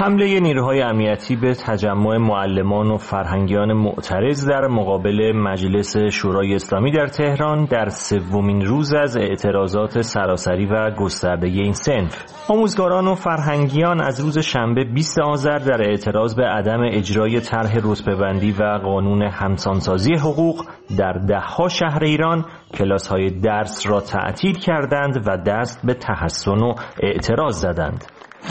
حمله نیروهای امنیتی به تجمع معلمان و فرهنگیان معترض در مقابل مجلس شورای اسلامی در تهران در سومین روز از اعتراضات سراسری و گسترده این صنف. آموزگاران و فرهنگیان از روز شنبه 20 آذر در اعتراض به عدم اجرای طرح رتبه‌بندی و قانون همسانسازی حقوق در ده‌ها شهر ایران کلاس‌های درس را تعطیل کردند و دست به تحسن و اعتراض زدند.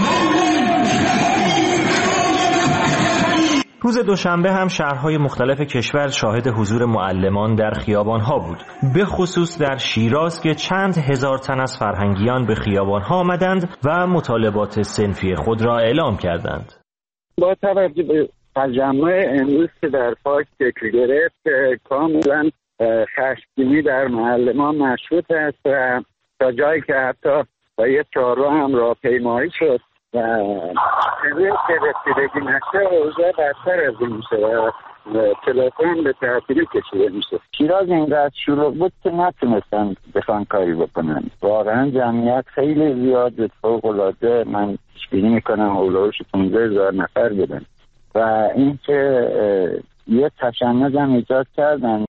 روز دوشنبه هم شهرهای مختلف کشور شاهد حضور معلمان در خیابانها بود، به خصوص در شیراز که چند هزار تن از فرهنگیان به خیابانها آمدند و مطالبات صنفی خود را اعلام کردند. با توجه به تجمع امروز که در پارک شکل گرفت، کاملا خشمگینی در معلمان مشروط است و تا جایی که حتی با یه چهارراه هم راهپیمایی شد و چیزی که رسیدگی نشه اوضاع بدتر از این میشه و کلاسه هم به تعطیلی کشیده میشه. شیراز اینقدر شلوغ بود که نتونستن بخوان کاری بکنن. واقعا جمعیت خیلی زیاد فوق‌العاده، من پیش‌بینی میکنم اولوش 15,000 نفر بدن و این که یه تشنج هم ایجاد کردن.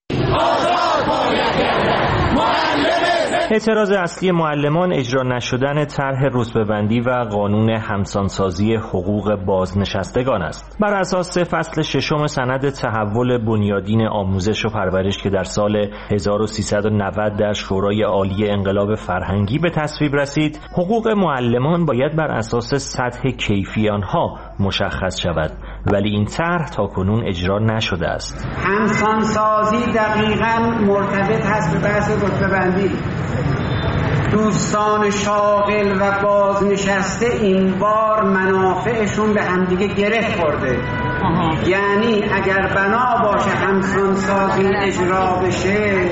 اعتراض اصلی معلمان اجرا نشدن طرح رتبه‌بندی و قانون همسانسازی حقوق بازنشستگان است. بر اساس فصل 6 سند تحول بنیادین آموزش و پرورش که در سال 1390 در شورای عالی انقلاب فرهنگی به تصویب رسید، حقوق معلمان باید بر اساس سطح کیفی آنها مشخص شود، ولی این طرح تاکنون اجرا نشده است. همسانسازی دقیقاً مرتبط هست به بحث رتبه‌بندی. دوستان شاغل و بازنشسته این بار منافعشون به همدیگه گره خورده. یعنی اگر بنا باشه همسانسازی اجرا بشه،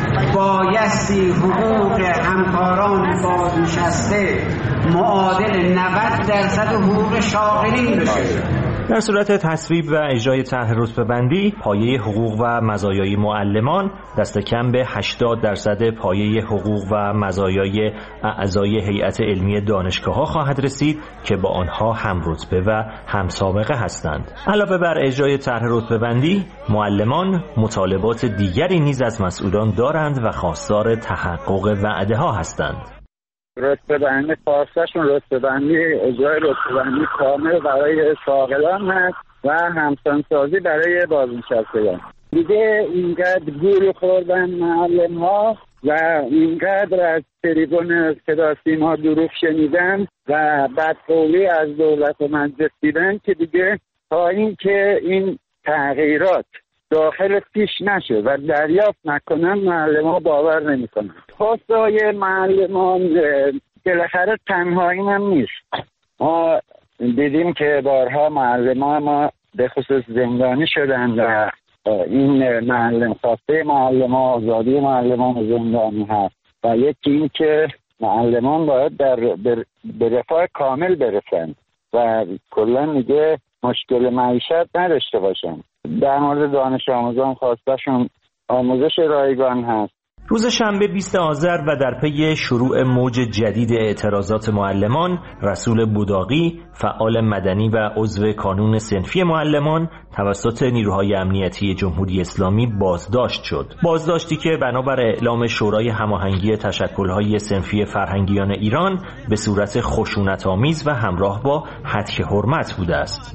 بایستی حقوق همکاران بازنشسته معادل 90% حقوق شاغلین بشه. در صورت تصویب و اجرای طرح رتبه‌بندی، پایه حقوق و مزایای معلمان دست کم به 80% پایه حقوق و مزایای اعضای هیئت علمی دانشگاه‌ها خواهد رسید که با آنها هم رتبه و هم سابقه هستند. علاوه بر اجرای طرح رتبه‌بندی، معلمان مطالبات دیگری نیز از مسئولان دارند و خواستار تحقق وعده‌ها هستند. رتبه‌بندی خواستشون رتبه‌بندی اجرای رتبه‌بندی کامل برای شاغلان هست و همسانسازی برای بازنشستگان. دیگه اینقدر گول خوردن معلم‌ها و اینقدر از تریبون صدا سیما دروغ شنیدن و بدقولی از دولت و مجلس دیدن که دیگه تا اینکه این تغییرات داخل پیش نشه و دریافت نکنن معلمان باور نمیکنن. خواستای معلمان بالاخره تنهایی هم نیست. ما دیدیم که بارها معلمان ما به خصوص زندانی شدن و این معلم خواسته معلمان آزادی معلمان زندانی هست و یکی این که معلمان باید به رفاه کامل برسند و کلا دیگه مشکل معیشت نداشته باشن. در مورد دانش آموزان خواستشون آموزش رایگان هست. روز شنبه 20 آذر و در پی شروع موج جدید اعتراضات معلمان، رسول بوداقی، فعال مدنی و عضو کانون صنفی معلمان توسط نیروهای امنیتی جمهوری اسلامی بازداشت شد. بازداشتی که بنابر اعلام شورای هماهنگی تشکل‌های صنفی فرهنگیان ایران به صورت خشونت‌آمیز و همراه با هتک حرمت بوده است.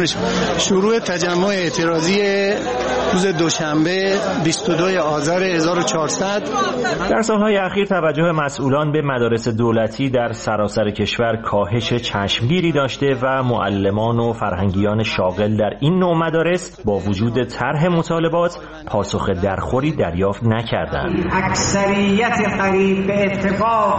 شروع تجمع اعتراضی روز دوشنبه 22 آذر 1400. در سالهای اخیر توجه مسئولان به مدارس دولتی در سراسر کشور کاهش چشمگیری داشته و معلمان و فرهنگیان شاغل در این نوع مدارس با وجود طرح مطالبات پاسخ درخوری دریافت نکردند. اکثریت قریب به اتفاق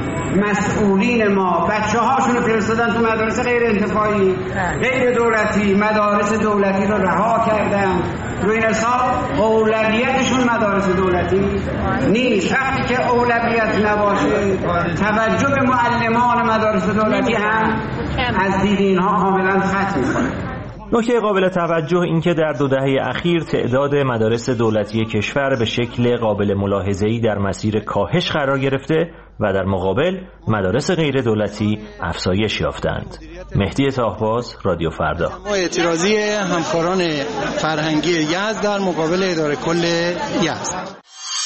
مسئولین ما بچه‌هاشون رو فرستادن تو مدارس غیر انتفاعی، غیر دولتی، مدارس دولتی رو رها کردن. روی این حساب اولویتشون مدارس دولتی نیست. وقتی که اولویت نباشه توجه به معلمان مدارس دولتی هم از دید اینها کاملا ختم می‌کنه. نکته قابل توجه این که در 2 دهه اخیر تعداد مدارس دولتی کشور به شکل قابل ملاحظه‌ای در مسیر کاهش قرار گرفته و در مقابل مدارس غیر دولتی افزایش یافتند. مهدی طاهباز، رادیو فردا. اعتراضی همکاران فرهنگی یزد در مقابل اداره کل یزد.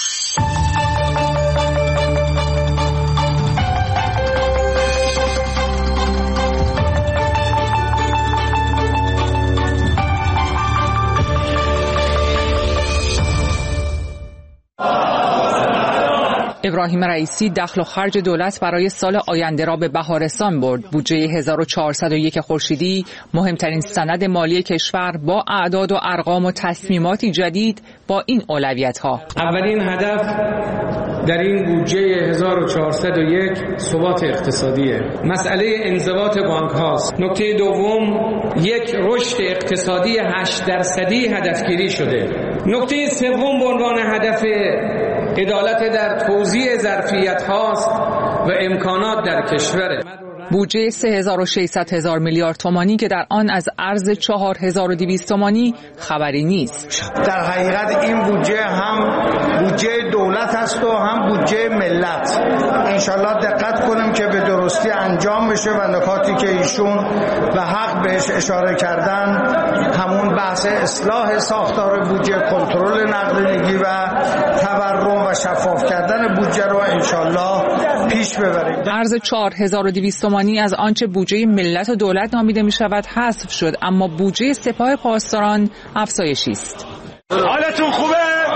ابراهیم رئیسی دخل و خرج دولت برای سال آینده را به بهارستان برد. بودجه 1401 خورشیدی، مهمترین سند مالی کشور، با اعداد و ارقام و تصمیماتی جدید با این اولویت‌ها. اولین هدف در این بودجه 1401 ثبات اقتصادیه. مسئله انضباط بانک هاست. نکته دوم، یک رشد اقتصادی 8% هدفگیری شده. نکته سوم به عنوان هدف عدالت در توزیع ظرفیت هاست و امکانات در کشور. بودجه 3600 میلیارد تومانی که در آن از ارز 4200 تومانی خبری نیست. در حقیقت این بودجه هم بودجه دولت است و هم بودجه ملت. انشالله دقت کنیم که به درستی انجام بشه و نکاتی که ایشون به حق بهش اشاره کردن، همون بحث اصلاح ساختار بودجه، کنترل نقدینگی و تورم و شفاف کردن بودجه رو انشالله پیش ببریم. ارز 4200 تومانی از آنچه بودجه ملت و دولت نامیده می شود حذف شد، اما بودجه سپاه پاسداران افزایشی است. حالتون خوبه؟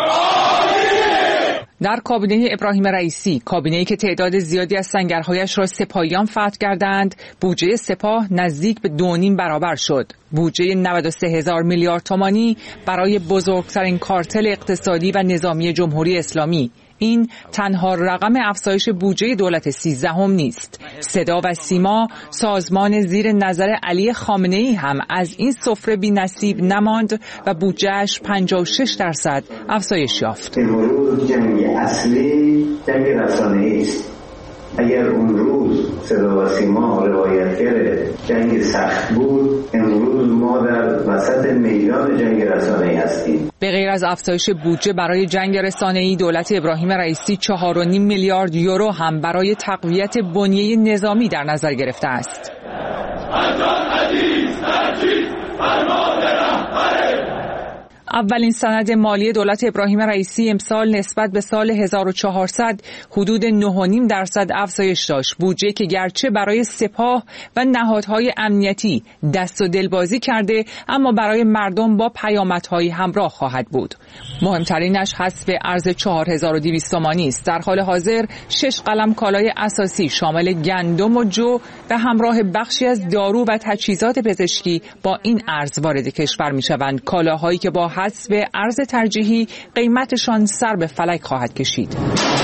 در کابینه ابراهیم رئیسی، کابینه‌ای که تعداد زیادی از سنگرهایش را سپاهیان فتح کردند، بودجه سپاه نزدیک به 2.5 برابر شد. بودجه 93,000 میلیارد تومانی برای بزرگترین کارتل اقتصادی و نظامی جمهوری اسلامی. این تنها رقم افزایش بودجه دولت 13 نیست. صدا و سیما، سازمان زیر نظر علی خامنه‌ای هم از این سفره بی نصیب نماند و بودجهش 56% افزایش یافت. امروز جنگ اصلی جنگ رسانه‌ای است. اگر اون روز صدا و سیما روایتگر جنگ سخت بود، امروز ما در وسط میدان جنگ رسانه‌ای هستیم. به غیر از افزایش بودجه برای جنگ رسانه‌ای، دولت ابراهیم رئیسی 4.5 میلیارد یورو هم برای تقویت بنیه نظامی در نظر گرفته است. اولین سند مالی دولت ابراهیم رئیسی امسال نسبت به سال 1400 حدود 9.5% افزایش داشت. بودجه که گرچه برای سپاه و نهادهای امنیتی دست و دلبازی کرده، اما برای مردم با پیامدهای همراه خواهد بود. مهمترینش حذف ارز 4200 تومانی است. در حال حاضر 6 قلم کالای اساسی شامل گندم و جو و همراه بخشی از دارو و تجهیزات پزشکی با این ارز وارد کشور می‌شوند. کالاهایی که با حذف ارز ترجیحی قیمتشان سر به فلک خواهد کشید.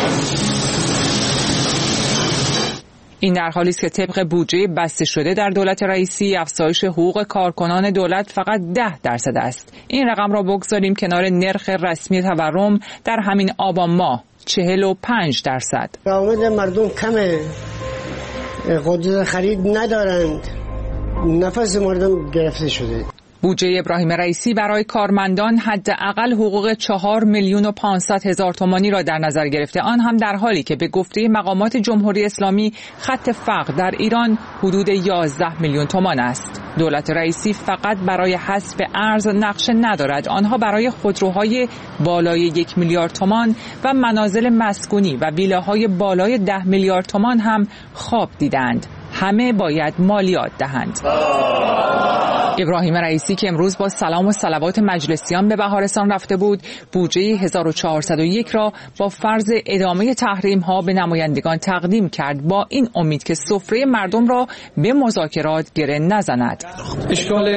این در حالی است که طبق بودجه بسته شده در دولت رئیسی، افزایش حقوق کارکنان دولت فقط 10% است. این رقم را بگذاریم کنار نرخ رسمی تورم در همین آبان ماه 45%. درآمد مردم کمه، قدرت خرید ندارند، نفس مردم گرفته شده. بودجه ابراهیم رئیسی برای کارمندان حداقل حقوق 4,500,000 تومانی را در نظر گرفته، آن هم در حالی که به گفته مقامات جمهوری اسلامی خط فقر در ایران حدود 11 میلیون تومان است. دولت رئیسی فقط برای حذف ارز نقشه ندارد، آنها برای خودروهای بالای 1 میلیارد تومان و منازل مسکونی و ویلاهای بالای 10 میلیارد تومان هم خواب دیدند. همه باید مالیات دهند. ابراهیم رئیسی که امروز با سلام و صلوات مجلسیان به بهارستان رفته بود، بودجه 1401 را با فرض ادامه تحریم ها به نمایندگان تقدیم کرد، با این امید که سفره مردم را به مذاکرات گره نزند. اشکال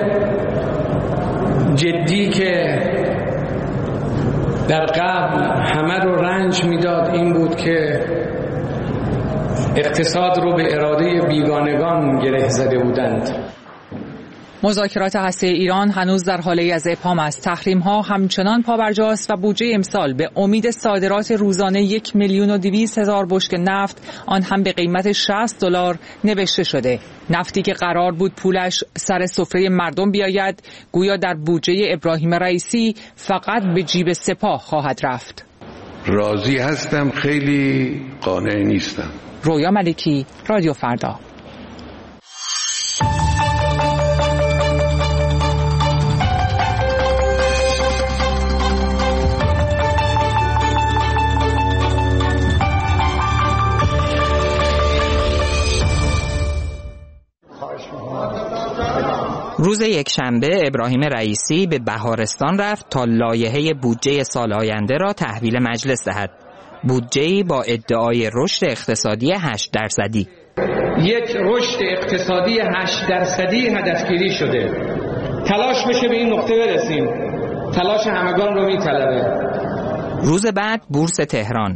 جدی که در قبل همه رو رنج میداد این بود که اقتصاد رو به اراده بیگانگان گره زده بودند. مذاکرات هسته‌ای ایران هنوز در حاله از ابهام است. تحریم‌ها همچنان پابرجاست و بودجه امسال به امید صادرات روزانه 1,200,000 بشکه نفت، آن هم به قیمت $60 نوشته شده. نفتی که قرار بود پولش سر سفره مردم بیاید، گویا در بودجه ابراهیم رئیسی فقط به جیب سپاه خواهد رفت. راضی هستم، خیلی قانع نیستم. رویا ملکی، رادیو فردا. روز یکشنبه ابراهیم رئیسی به بهارستان رفت تا لایحه بودجه سال آینده را تحویل مجلس دهد. بودجه‌ای با ادعای رشد اقتصادی 8%. یک رشد اقتصادی 8% هدفگیری شده. تلاش بشه به این نقطه برسیم. تلاش همگان رو می‌طلبه. روز بعد بورس تهران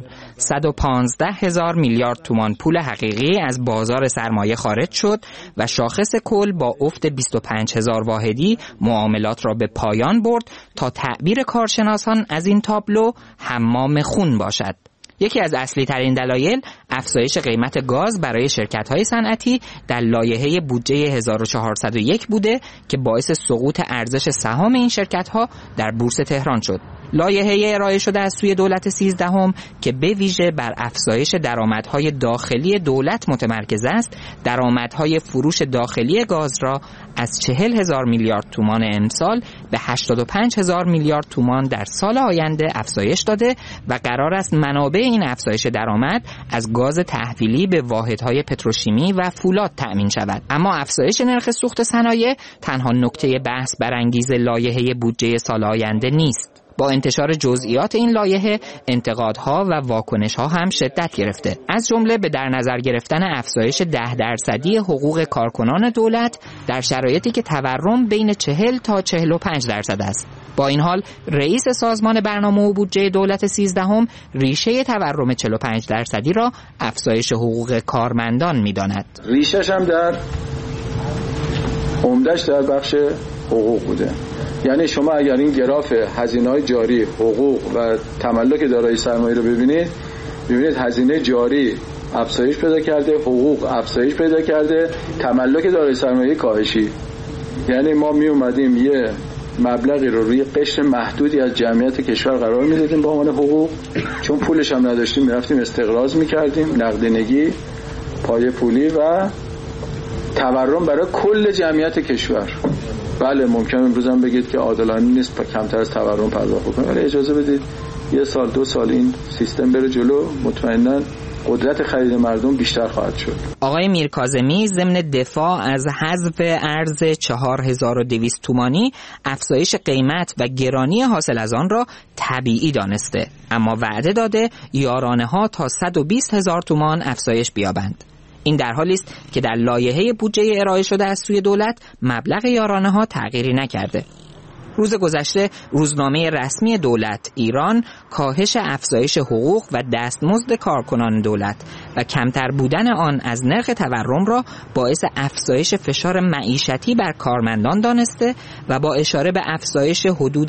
115,000 میلیارد تومان پول حقیقی از بازار سرمایه خارج شد و شاخص کل با افت 25,000 واحدی معاملات را به پایان برد تا تعبیر کارشناسان از این تابلو حمام خون باشد. یکی از اصلی ترین دلایل افزایش قیمت گاز برای شرکت‌های صنعتی در لایحه بودجه 1401 بوده که باعث سقوط ارزش سهام این شرکت‌ها در بورس تهران شد. لایحه ارائه شده از سوی دولت 13 که به ویژه بر افزایش درآمدهای داخلی دولت متمرکز است، درآمدهای فروش داخلی گاز را از 40,000 میلیارد تومان امسال به 85,000 میلیارد تومان در سال آینده افزایش داده و قرار است منابع این افزایش درآمد از گاز تحویلی به واحدهای پتروشیمی و فولاد تأمین شود. اما افزایش نرخ سوخت صنایع تنها نکته بحث برانگیز لایحه بودجه سال آینده نیست. با انتشار جزئیات این لایحه انتقادها و واکنش‌ها هم شدت گرفته، از جمله به در نظر گرفتن افزایش 10% حقوق کارکنان دولت در شرایطی که تورم بین 40 تا 45% است. با این حال رئیس سازمان برنامه و بودجه دولت 13 ریشه تورم 45% را افزایش حقوق کارمندان می‌داند. ریشش هم عمده‌اش در بخش حقوق بوده. یعنی شما اگر این گراف هزینه‌های جاری، حقوق و تملک دارایی سرمایه رو ببینید هزینه جاری افزایش پیدا کرده، حقوق افزایش پیدا کرده، تملک دارایی سرمایه کاهشی. یعنی ما می اومدیم یه مبلغی رو روی قشر محدودی از جمعیت کشور قرار میدادیم به عنوان حقوق، چون پولش هم نداشتیم میرفتیم استقراض میکردیم، نقدینگی، پای پولی و تورم برای کل جمعیت کشور. بله ممکنه امروز هم بگید که عادلانه نیست کمتر از تورم پرداخت کنیم، ولی اجازه بدید 1 سال 2 سال این سیستم بره جلو، مطمئناً قدرت خرید مردم بیشتر خواهد شد. آقای میرکاظمی ضمن دفاع از حذف ارز 4200 تومانی افزایش قیمت و گرانی حاصل از آن را طبیعی دانسته، اما وعده داده یارانه ها تا 120,000 تومان افزایش بیابند. این در حالی است که در لایحه بودجه ارائه شده از سوی دولت مبلغ یارانه ها تغییری نکرده. روز گذشته روزنامه رسمی دولت ایران کاهش افزایش حقوق و دستمزد کارکنان دولت و کمتر بودن آن از نرخ تورم را باعث افزایش فشار معیشتی بر کارمندان دانسته و با اشاره به افزایش حدود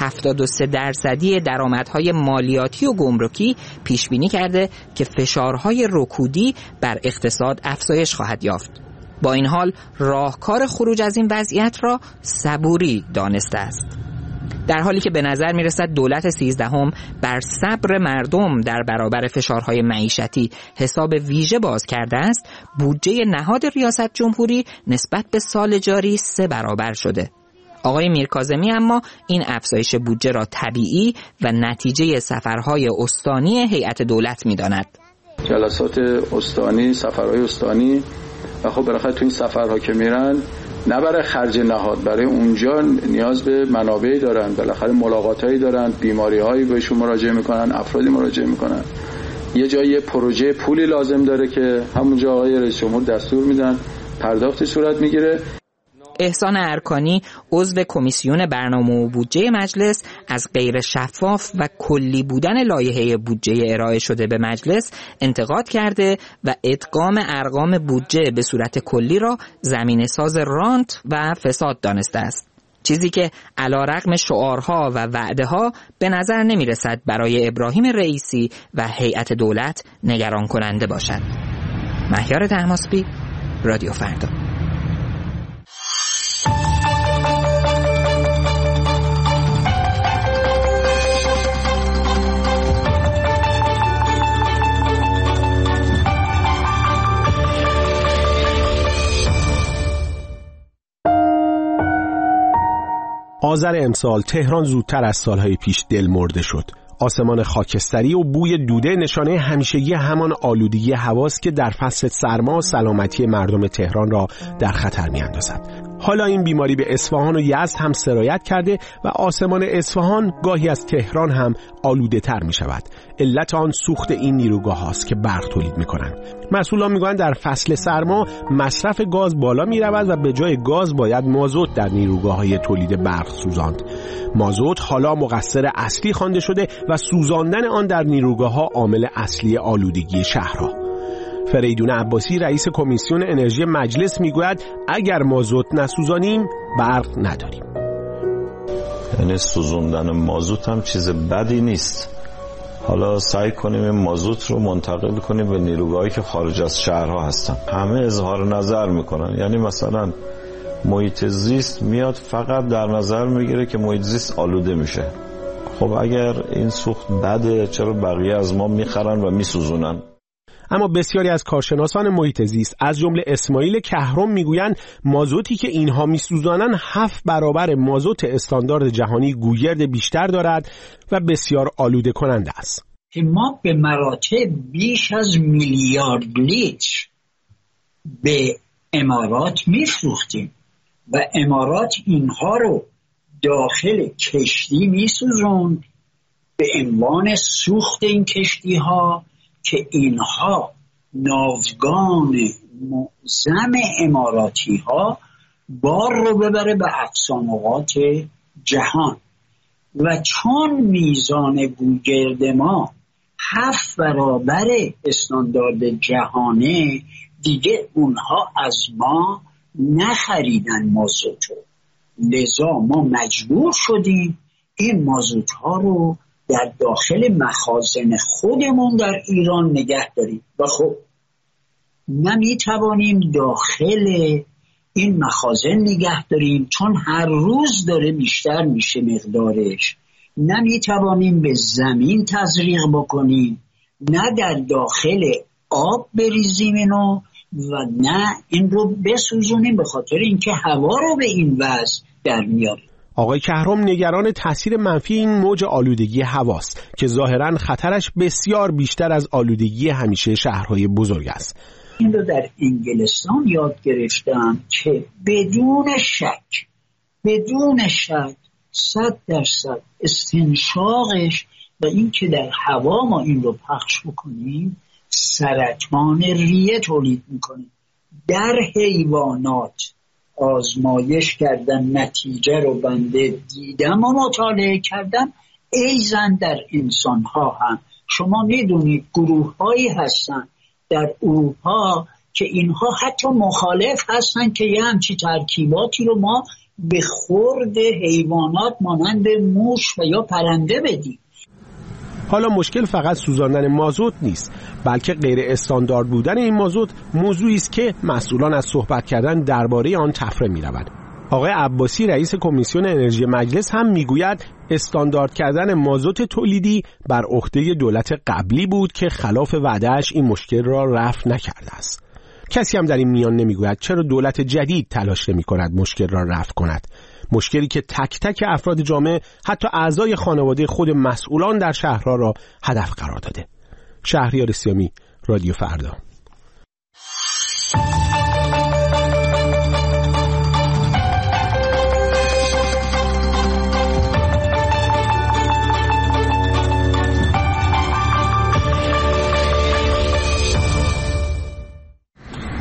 73% درآمدهای مالیاتی و گمرکی پیش بینی کرده که فشارهای رکودی بر اقتصاد افزایش خواهد یافت. با این حال راهکار خروج از این وضعیت را صبوری دانسته است. در حالی که به نظر می رسد دولت 13 بر صبر مردم در برابر فشارهای معیشتی حساب ویژه باز کرده است، بودجه نهاد ریاست جمهوری نسبت به سال جاری 3 برابر شده. آقای میرکاظمی اما این افزایش بودجه را طبیعی و نتیجه سفرهای استانی هیئت دولت می داند. جلسات استانی، سفرهای استانی و خب بالاخره تو این سفرها که میرن نه برای خرج نهاد، برای اونجا نیاز به منابعی دارن، بالاخره ملاقاتایی دارن، بیماری‌هایی بهشون مراجعه میکنن، افرادی مراجعه میکنن، یه جایی پروژه پولی لازم داره که همونجا آقای رئیس جمهور دستور میدن پرداختی صورت میگیره. احسان ارکانی عضو کمیسیون برنامه و بودجه مجلس از غیر شفاف و کلی بودن لایحه بودجه ارائه شده به مجلس انتقاد کرده و ادغام ارقام بودجه به صورت کلی را زمینه‌ساز رانت و فساد دانسته است. چیزی که علیرغم شعارها و وعده‌ها به نظر نمی‌رسد برای ابراهیم رئیسی و هیئت دولت نگران کننده باشد. مهیار طهماسبی، رادیو فردا. آذر امسال تهران زودتر از سالهای پیش دلمرده شد. آسمان خاکستری و بوی دوده نشانه همیشگی همان آلودگی هواست که در فصل سرما سلامتی مردم تهران را در خطر می‌اندازد. حالا این بیماری به اصفهان و یزد هم سرایت کرده و آسمان اصفهان گاهی از تهران هم آلوده تر می شود. علت آن سوخت این نیروگاه هاست که برق تولید می کنند. مسئولان می گویند در فصل سرما مصرف گاز بالا می رود و به جای گاز باید مازوت در نیروگاه های تولید برق سوزاند. مازوت حالا مقصر اصلی خوانده شده و سوزاندن آن در نیروگاه ها عامل اصلی آلودگی شهرها. فریدون عباسی رئیس کمیسیون انرژی مجلس میگوید اگر مازوت نسوزانیم برق نداریم. یعنی سوزوندن مازوت هم چیز بدی نیست. حالا سعی کنیم این مازوت رو منتقل کنیم به نیروگاهی که خارج از شهرها هستن. همه اظهار نظر میکنن، یعنی مثلا محیط زیست میاد فقط در نظر میگیره که محیط زیست آلوده میشه. خب اگر این سوخت بده چرا بقیه از ما میخرن و میسوزونن؟ اما بسیاری از کارشناسان محیط زیست از جمله اسماعیل کهرم میگویند مازوتی که اینها میسوزانند 7 برابر مازوت استاندارد جهانی گوگرد بیشتر دارد و بسیار آلوده کننده است. ما به مراتب بیش از میلیارد لیتر به امارات میفروختیم و امارات اینها رو داخل کشتی میسوزوند به عنوان سوخت این کشتی ها که اینها ناوگان معظم اماراتی ها بار رو ببره به اقصا نقاط جهان و چون میزان گوگرد ما 7 برابر استاندارد جهانه دیگه اونها از ما نخریدن مازوتو، لذا ما مجبور شدیم این مازوت ها رو در داخل مخازن خودمون در ایران نگه داریم و خب نمیتوانیم داخل این مخازن نگه داریم چون هر روز داره بیشتر میشه مقدارش. نمیتوانیم به زمین تزریق بکنیم، نه در داخل آب بریزیم اینو و نه این رو بسوزونیم به خاطر اینکه هوا رو به این وضع در میاریم. آقای کهرم نگران تاثیر منفی این موج آلودگی هواست که ظاهراً خطرش بسیار بیشتر از آلودگی همیشه شهرهای بزرگ است. این رو در انگلستان یاد گرفتم که بدون شک 100% استنشاقش و این که در هوا ما این رو پخش بکنیم سرطان ریه تولید میکنه. در حیوانات آزمایش کردم، نتیجه رو بنده دیدم و مطالعه کردم. ایزن در انسان ها هم شما میدونید گروه هایی هستن در اروپا که اینها حتی مخالف هستن که یه همچی ترکیباتی رو ما به خورد حیوانات مانند موش و یا پرنده بدیم. حالا مشکل فقط سوزاندن مازوت نیست، بلکه غیر استاندارد بودن این مازوت موضوعی است که مسئولان از صحبت کردن درباره آن تفره می‌روند. آقای عباسی رئیس کمیسیون انرژی مجلس هم میگوید استاندارد کردن مازوت تولیدی بر عهده دولت قبلی بود که خلاف وعده‌اش این مشکل را رفع نکرده است. کسی هم در این میان نمیگوید چرا دولت جدید تلاش نمی‌کند مشکل را رفع کند. مشکلی که تک تک افراد جامعه حتی اعضای خانواده خود مسئولان در شهرها را هدف قرار داده. شهریار سیامی، رادیو فردا.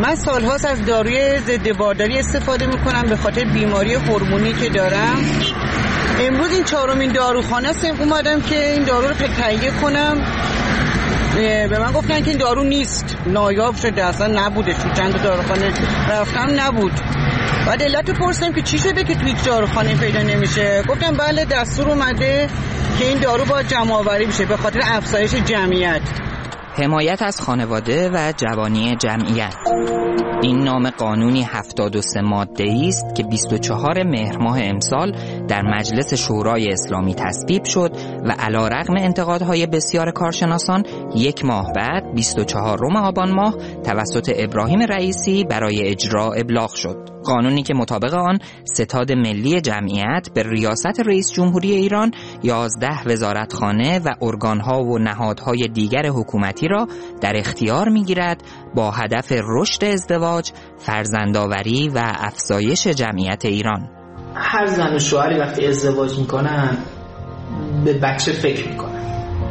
من سالهاست از داروی ضد بارداری استفاده میکنم به خاطر بیماری هورمونی که دارم. امروز این 4مین داروخانه است اومدم که این دارو رو تهیه کنم. به من گفتن که این دارو نیست، نایاب شده، اصلا نبوده، تو چند داروخانه رفتم نبود. بعد علت پرسیدم که چی شده که توی داروخانه پیدا نمیشه. گفتم بله دستور اومده که این دارو باید جمع آوری بشه به خاطر افزایش جمعیت. حمایت از خانواده و جوانی جمعیت، این نام قانونی 73 ماده‌ای است که 24 مهر ماه امسال در مجلس شورای اسلامی تصویب شد و علیرغم انتقادهای بسیار کارشناسان 1 ماه بعد 24 آبان ماه توسط ابراهیم رئیسی برای اجرا ابلاغ شد. قانونی که مطابق آن ستاد ملی جمعیت به ریاست رئیس جمهوری ایران 11 وزارتخانه و ارگانها و نهادهای دیگر حکومتی را در اختیار می‌گیرد با هدف رشد ازدواج، فرزندآوری و افزایش جمعیت ایران. هر زن و شوهری وقتی ازدواج میکنن به بچه فکر میکنن.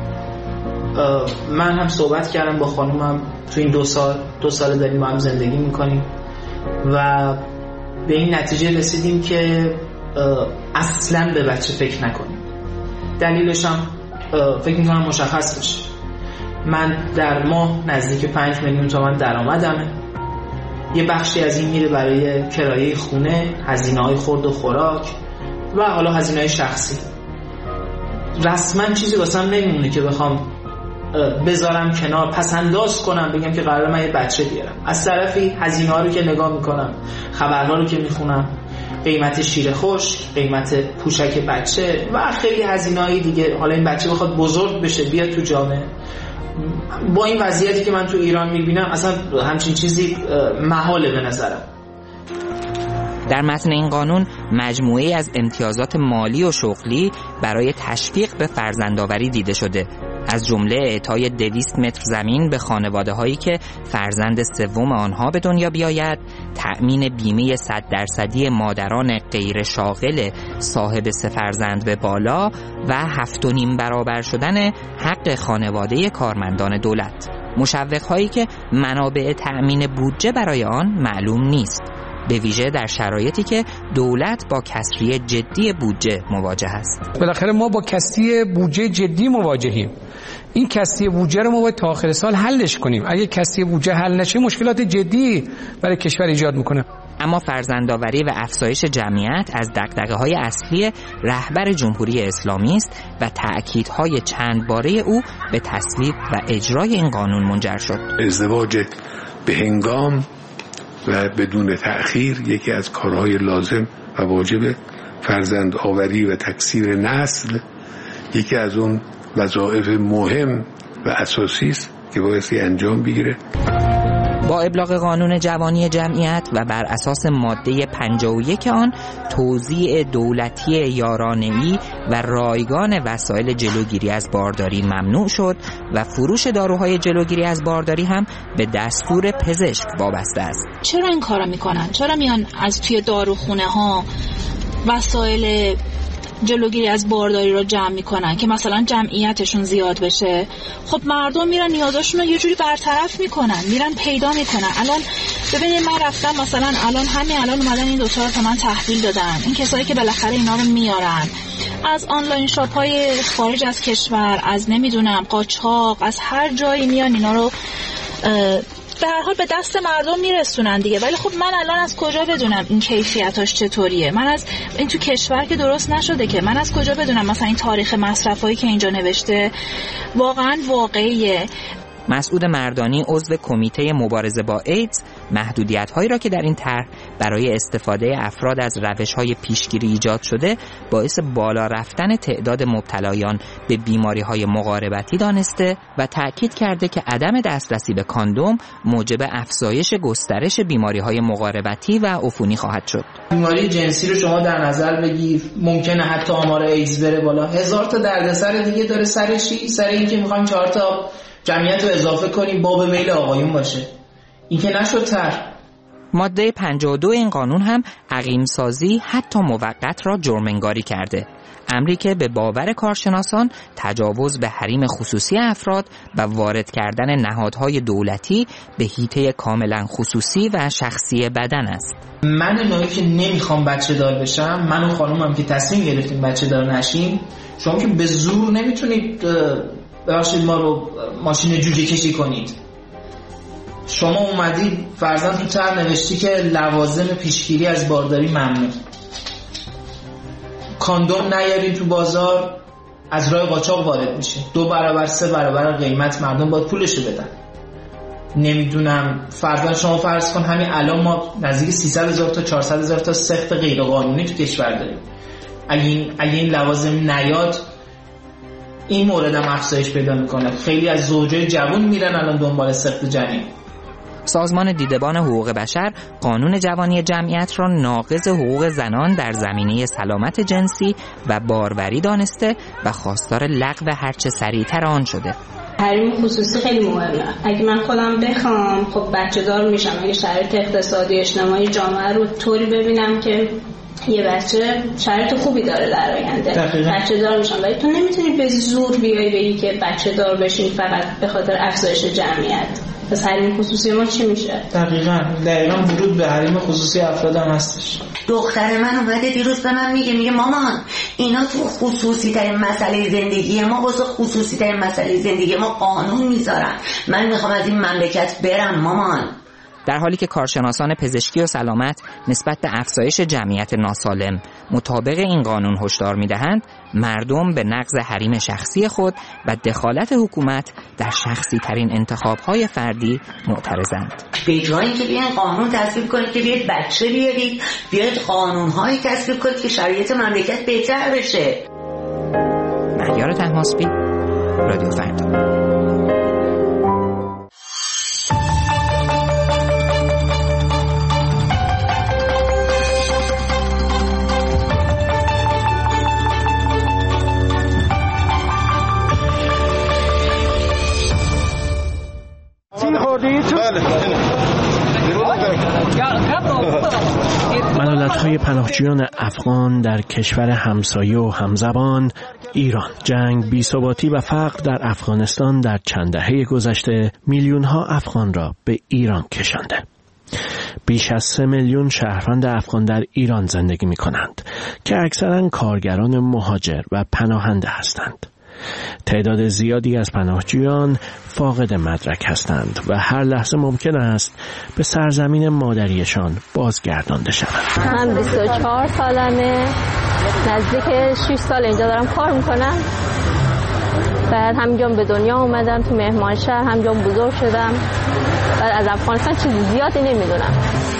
من هم صحبت کردم با خانومم، تو این 2 سال داریم با هم زندگی میکنیم و به این نتیجه رسیدیم که اصلا به بچه فکر نکنیم. دلیلش هم فکر میکنم مشخص بشه. من در ماه نزدیک 5 میلیون تومان درآمدمه. یه بخشی از این میره برای کرایه خونه، هزینه‌های خورد و خوراک و حالا هزینه‌های شخصی. رسما چیزی واسم نمیمونه که بخوام بذارم کنار، پس انداز کنم بگم که قراره من یه بچه بیارم. از طرفی هزینه‌ها رو که نگاه میکنم، خبرها رو که میخونم، قیمت شیر خشک، قیمت پوشک بچه و خیلی هزینه‌های دیگه، حالا این بچه بخواد بزرگ بشه بیاد تو جامعه، با این وضعیتی که من تو ایران میبینم اصلا همچین چیزی محاله به نظرم. در متن این قانون مجموعه‌ای از امتیازات مالی و شغلی برای تشویق به فرزندآوری دیده شده، از جمله اعطای 200 متر زمین به خانواده‌هایی که فرزند سوم آنها به دنیا بیاید، تأمین بیمه 100% مادران غیر شاغل صاحب 3 فرزند به بالا و 7.5 برابر شدن حق خانواده کارمندان دولت. مشوق‌هایی که منابع تأمین بودجه برای آن معلوم نیست، به ویژه در شرایطی که دولت با کسری جدی بودجه مواجه است. بالاخره ما با کسری بودجه جدی مواجهیم. این کسری بودجه رو ما باید تا آخر سال حلش کنیم. اگه کسری بودجه حل نشه مشکلات جدی برای کشور ایجاد میکنه. اما فرزندآوری و افزایش جمعیت از دغدغه‌های اصلی رهبر جمهوری اسلامی است و تأکیدهای چند باره او به تصویب و اجرای این قانون منجر شد. ازدواج به هنگام و بدون تأخیر یکی از کارهای لازم و واجب فرزند آوری و تکثیر نسل یکی از اون وظایف مهم و اساسی است که بایستی انجام بگیره. با ابلاغ قانون جوانی جمعیت و بر اساس ماده 51 آن توزیع دولتی یارانه‌ای و رایگان وسایل جلوگیری از بارداری ممنوع شد و فروش داروهای جلوگیری از بارداری هم به دستور پزشک وابسته است. چرا این کارا میکنن؟ چرا میان از توی داروخونه ها وسایل جلوگیری از بارداری رو جمع میکنن که مثلا جمعیتشون زیاد بشه؟ خب مردم میرن نیازاشون رو یه جوری برطرف میکنن، میرن پیدا میکنن. الان ببینید من رفتم مثلا الان اومدن این دوتا رو من تحویل دادن، این کسایی که بالاخره اینا رو میارن از آنلاین شاپ های خارج از کشور، از نمیدونم قاچاق، از هر جایی میان اینا رو به هر حال به دست مردم میرسونن دیگه. ولی خب من الان از کجا بدونم این کیفیتاش چطوریه؟ من از این تو کشور که درست نشده که، من از کجا بدونم مثلا این تاریخ مصرفایی که اینجا نوشته واقعا واقعیه؟ مسعود مردانی عضو کمیته مبارزه با ایدز محدودیت‌هایی را که در این طرح برای استفاده افراد از روش‌های پیشگیری ایجاد شده باعث بالا رفتن تعداد مبتلایان به بیماری‌های مقاربتی دانسته و تأکید کرده که عدم دسترسی به کاندوم موجب افزایش گسترش بیماری‌های مقاربتی و عفونی خواهد شد. بیماری جنسی رو شما در نظر بگیر، ممکنه حتی آمار ایدز بره بالا. 1000 تا دردسر دیگه داره. سر چی؟ سر این که می‌خوایم 4 تا جمعیت رو اضافه کنیم با به میل آقایون باشه. این که نشد تر. ماده 52 این قانون هم عقیم‌سازی حتی موقت را جرم‌انگاری کرده، امری که به باور کارشناسان تجاوز به حریم خصوصی افراد و وارد کردن نهادهای دولتی به حیطه کاملا خصوصی و شخصی بدن است. من نوعی که نمیخوام بچه دار بشم، من و خانومم که تصمیم گرفتیم بچه دار نشیم، شما که به زور نمیتونید ببخشید ما رو ماشین جوجه کشی کنید. شما اومدید فرضاً تو طرح نوشتی که لوازم پیشگیری از بارداری ممنوع، کاندوم نیارین تو بازار، از راه قاچاق وارد میشه، 2 برابر 3 برابر قیمت مردم باید پولشو بدن. نمیدونم فرضاً شما فرض کن همین الان ما نزدیک 300,000 تا 400,000 تا سخت غیر قانونی تو کشور داریم. اگه این لوازم نیاد این مورد هم افزایش پیدا میکنه. خیلی از زوجای جوان میرن الان دنبال سخت جنین. سازمان دیدبان حقوق بشر قانون جوانی جمعیت را ناقض حقوق زنان در زمینه سلامت جنسی و باروری دانسته و خواستار لغو هرچه سریعتر آن شده. حریم خصوصی خیلی مهمه. اگه من خودم بخوام خب بچه دار میشم، اگه شرایط اقتصادی اجتماعی جامعه رو طوری ببینم که یه بچه شرایط خوبی داره در آینده بچه دار میشم، ولی تو نمیتونی به زور بیای بگی که بچه دار بشین فقط به خاطر افزایش جمعیت. پس حریم خصوصی ما چی میشه؟ دقیقاً ورود به حریم خصوصی افراد هم هستش. دختر من اومده دیروز به من میگه مامان اینا تو خصوصی ترین مسئله زندگی ما، واسه خصوصی ترین مسئله زندگی ما قانون میذارن، من میخوام از این مملکت برم مامان. در حالی که کارشناسان پزشکی و سلامت نسبت به افزایش جمعیت ناسالم مطابق این قانون هشدار می‌دهند، مردم به نقض حریم شخصی خود و دخالت حکومت در شخصی ترین انتخاب‌های فردی معترضند. به جای اینکه بیاین قانون تصویب کنید که بیاید بچه بیارید، بیاید قانون‌هایی تصویب کنید که شرایط مملکت بهتر بشه. مهیار طهماسبی، رادیو فردا. ملالت‌های پناهجویان افغان در کشور همسایه و همزبان ایران. جنگ، بی‌ثباتی و فقر در افغانستان در چند دهه گذشته میلیون‌ها افغان را به ایران کشانده. بیش از 3 میلیون شهروند افغان در ایران زندگی می‌کنند که اکثراً کارگران مهاجر و پناهنده هستند. تعداد زیادی از پناهجویان فاقد مدرک هستند و هر لحظه ممکن است به سرزمین مادریشان بازگردانده شوند. من 24 سالمه، نزدیک 6 سال اینجا دارم کار میکنم. بعد همینجا به دنیا اومدم، تو مهمان شهر همینجا بزرگ شدم. بعد از افغانستان چیز زیادی نمیدونم.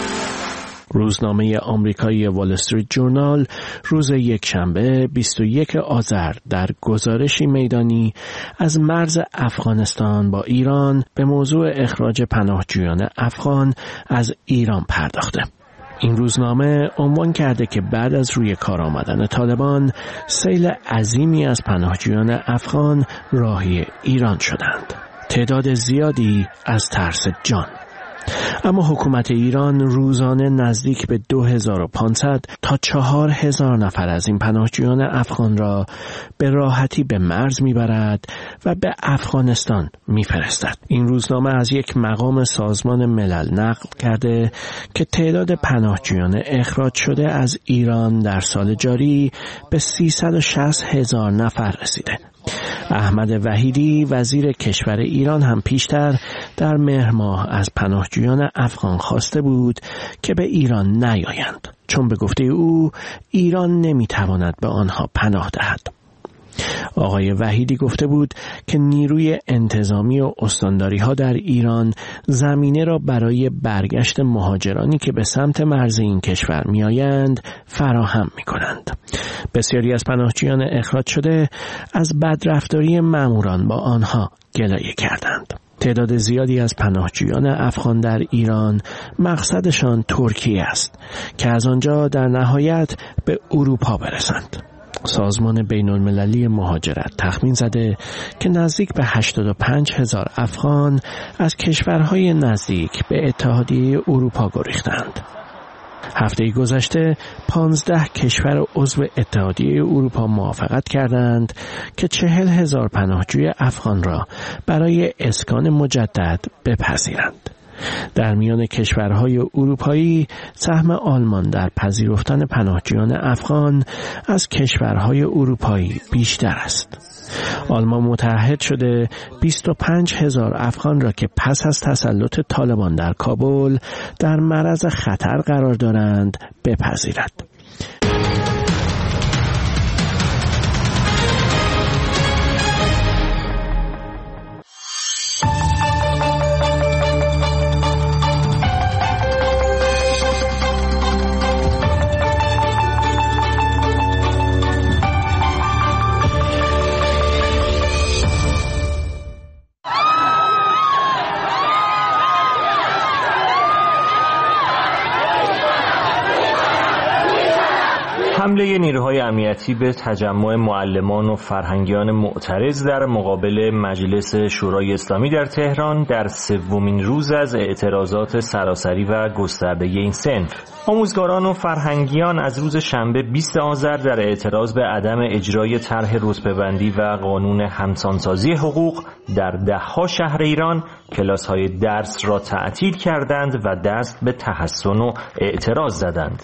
روزنامه آمریکایی وال استریت جورنال روز یکشنبه 21 آذر در گزارشی میدانی از مرز افغانستان با ایران به موضوع اخراج پناهجویان افغان از ایران پرداخته. این روزنامه عنوان کرده که بعد از روی کار آمدن طالبان سیل عظیمی از پناهجویان افغان راهی ایران شدند. تعداد زیادی از ترس جان. اما حکومت ایران روزانه نزدیک به 2500 تا 4000 نفر از این پناهجویان افغان را به راحتی به مرز میبرد و به افغانستان میفرستد. این روزنامه از یک مقام سازمان ملل نقل کرده که تعداد پناهجویان اخراج شده از ایران در سال جاری به 360,000 نفر رسیده. احمد وحیدی وزیر کشور ایران هم پیشتر در مهر ماه از پناهجویان افغان خواسته بود که به ایران نیایند، چون به گفته او ایران نمیتواند به آنها پناه دهد. آقای وحیدی گفته بود که نیروی انتظامی و استانداری ها در ایران زمینه را برای برگشت مهاجرانی که به سمت مرز این کشور می آیند فراهم می کنند. بسیاری از پناهجویان اخراج شده از بدرفتاری ماموران با آنها گلایه کردند. تعداد زیادی از پناهجویان افغان در ایران مقصدشان ترکیه است که از آنجا در نهایت به اروپا برسند. سازمان بین المللی مهاجرت تخمین زده که نزدیک به 85,000 افغان از کشورهای نزدیک به اتحادیه اروپا گریختند. هفته گذشته 15 کشور عضو اتحادیه اروپا موافقت کردند که 40,000 پناهجوی افغان را برای اسکان مجدد بپذیرند. در میان کشورهای اروپایی سهم آلمان در پذیرفتن پناهجویان افغان از کشورهای اروپایی بیشتر است. آلمان متعهد شده 25,000 افغان را که پس از تسلط طالبان در کابل در معرض خطر قرار دارند بپذیرد. حمله نیروهای امنیتی به تجمع معلمان و فرهنگیان معترض در مقابل مجلس شورای اسلامی در تهران در سومین روز از اعتراضات سراسری و گسترده این صنف. آموزگاران و فرهنگیان از روز شنبه 20 آذر در اعتراض به عدم اجرای طرح رتبه‌بندی و قانون همسانسازی حقوق در ده‌ها شهر ایران کلاس‌های درس را تعطیل کردند و دست به تحسن و اعتراض زدند.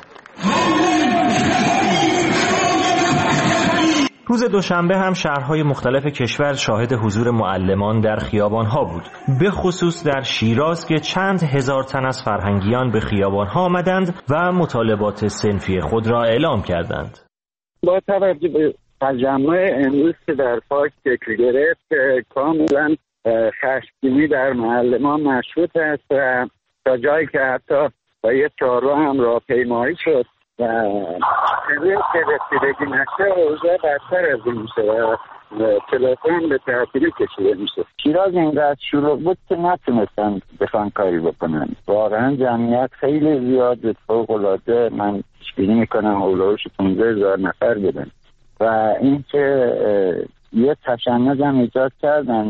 روز دوشنبه هم شهرهای مختلف کشور شاهد حضور معلمان در خیابانها بود، به خصوص در شیراز که چند هزار تن از فرهنگیان به خیابانها آمدند و مطالبات صنفی خود را اعلام کردند. با توجه به تجمع امروز که در پارک شکل گرفت کاملا خشمگینی در معلمان مشروط است و تا جایی که حتی با یک چهارراه هم راهپیمایی شد و اگه که رسیدگی نشه اوضاع بدتر از این میشه و کلاس‌ها هم به تعطیلی کشیده میشه. شیراز اینقدر شلوغ بود که نتونستن بخوان کاری بکنن. واقعا جمعیت خیلی زیاد فوق‌العاده، من پیش‌بینی میکنم اولوش 15,000 نفر بدن و این که یه تشنج هم ایجاد کردن.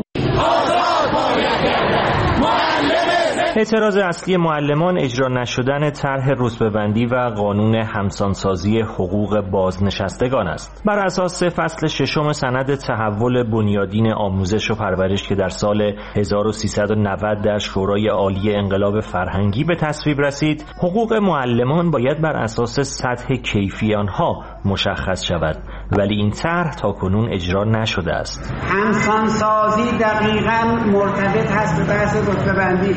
اعتراض اصلی معلمان اجرا نشدن طرح رتبه‌بندی و قانون همسانسازی حقوق بازنشستگان است. بر اساس فصل 6 سند تحول بنیادین آموزش و پرورش که در سال 1390 در شورای عالی انقلاب فرهنگی به تصویب رسید، حقوق معلمان باید بر اساس سطح کیفی آنها مشخص شود، ولی این طرح تاکنون اجرا نشده است. همسانسازی دقیقاً مرتبط هست به بحث رتبه‌بندی.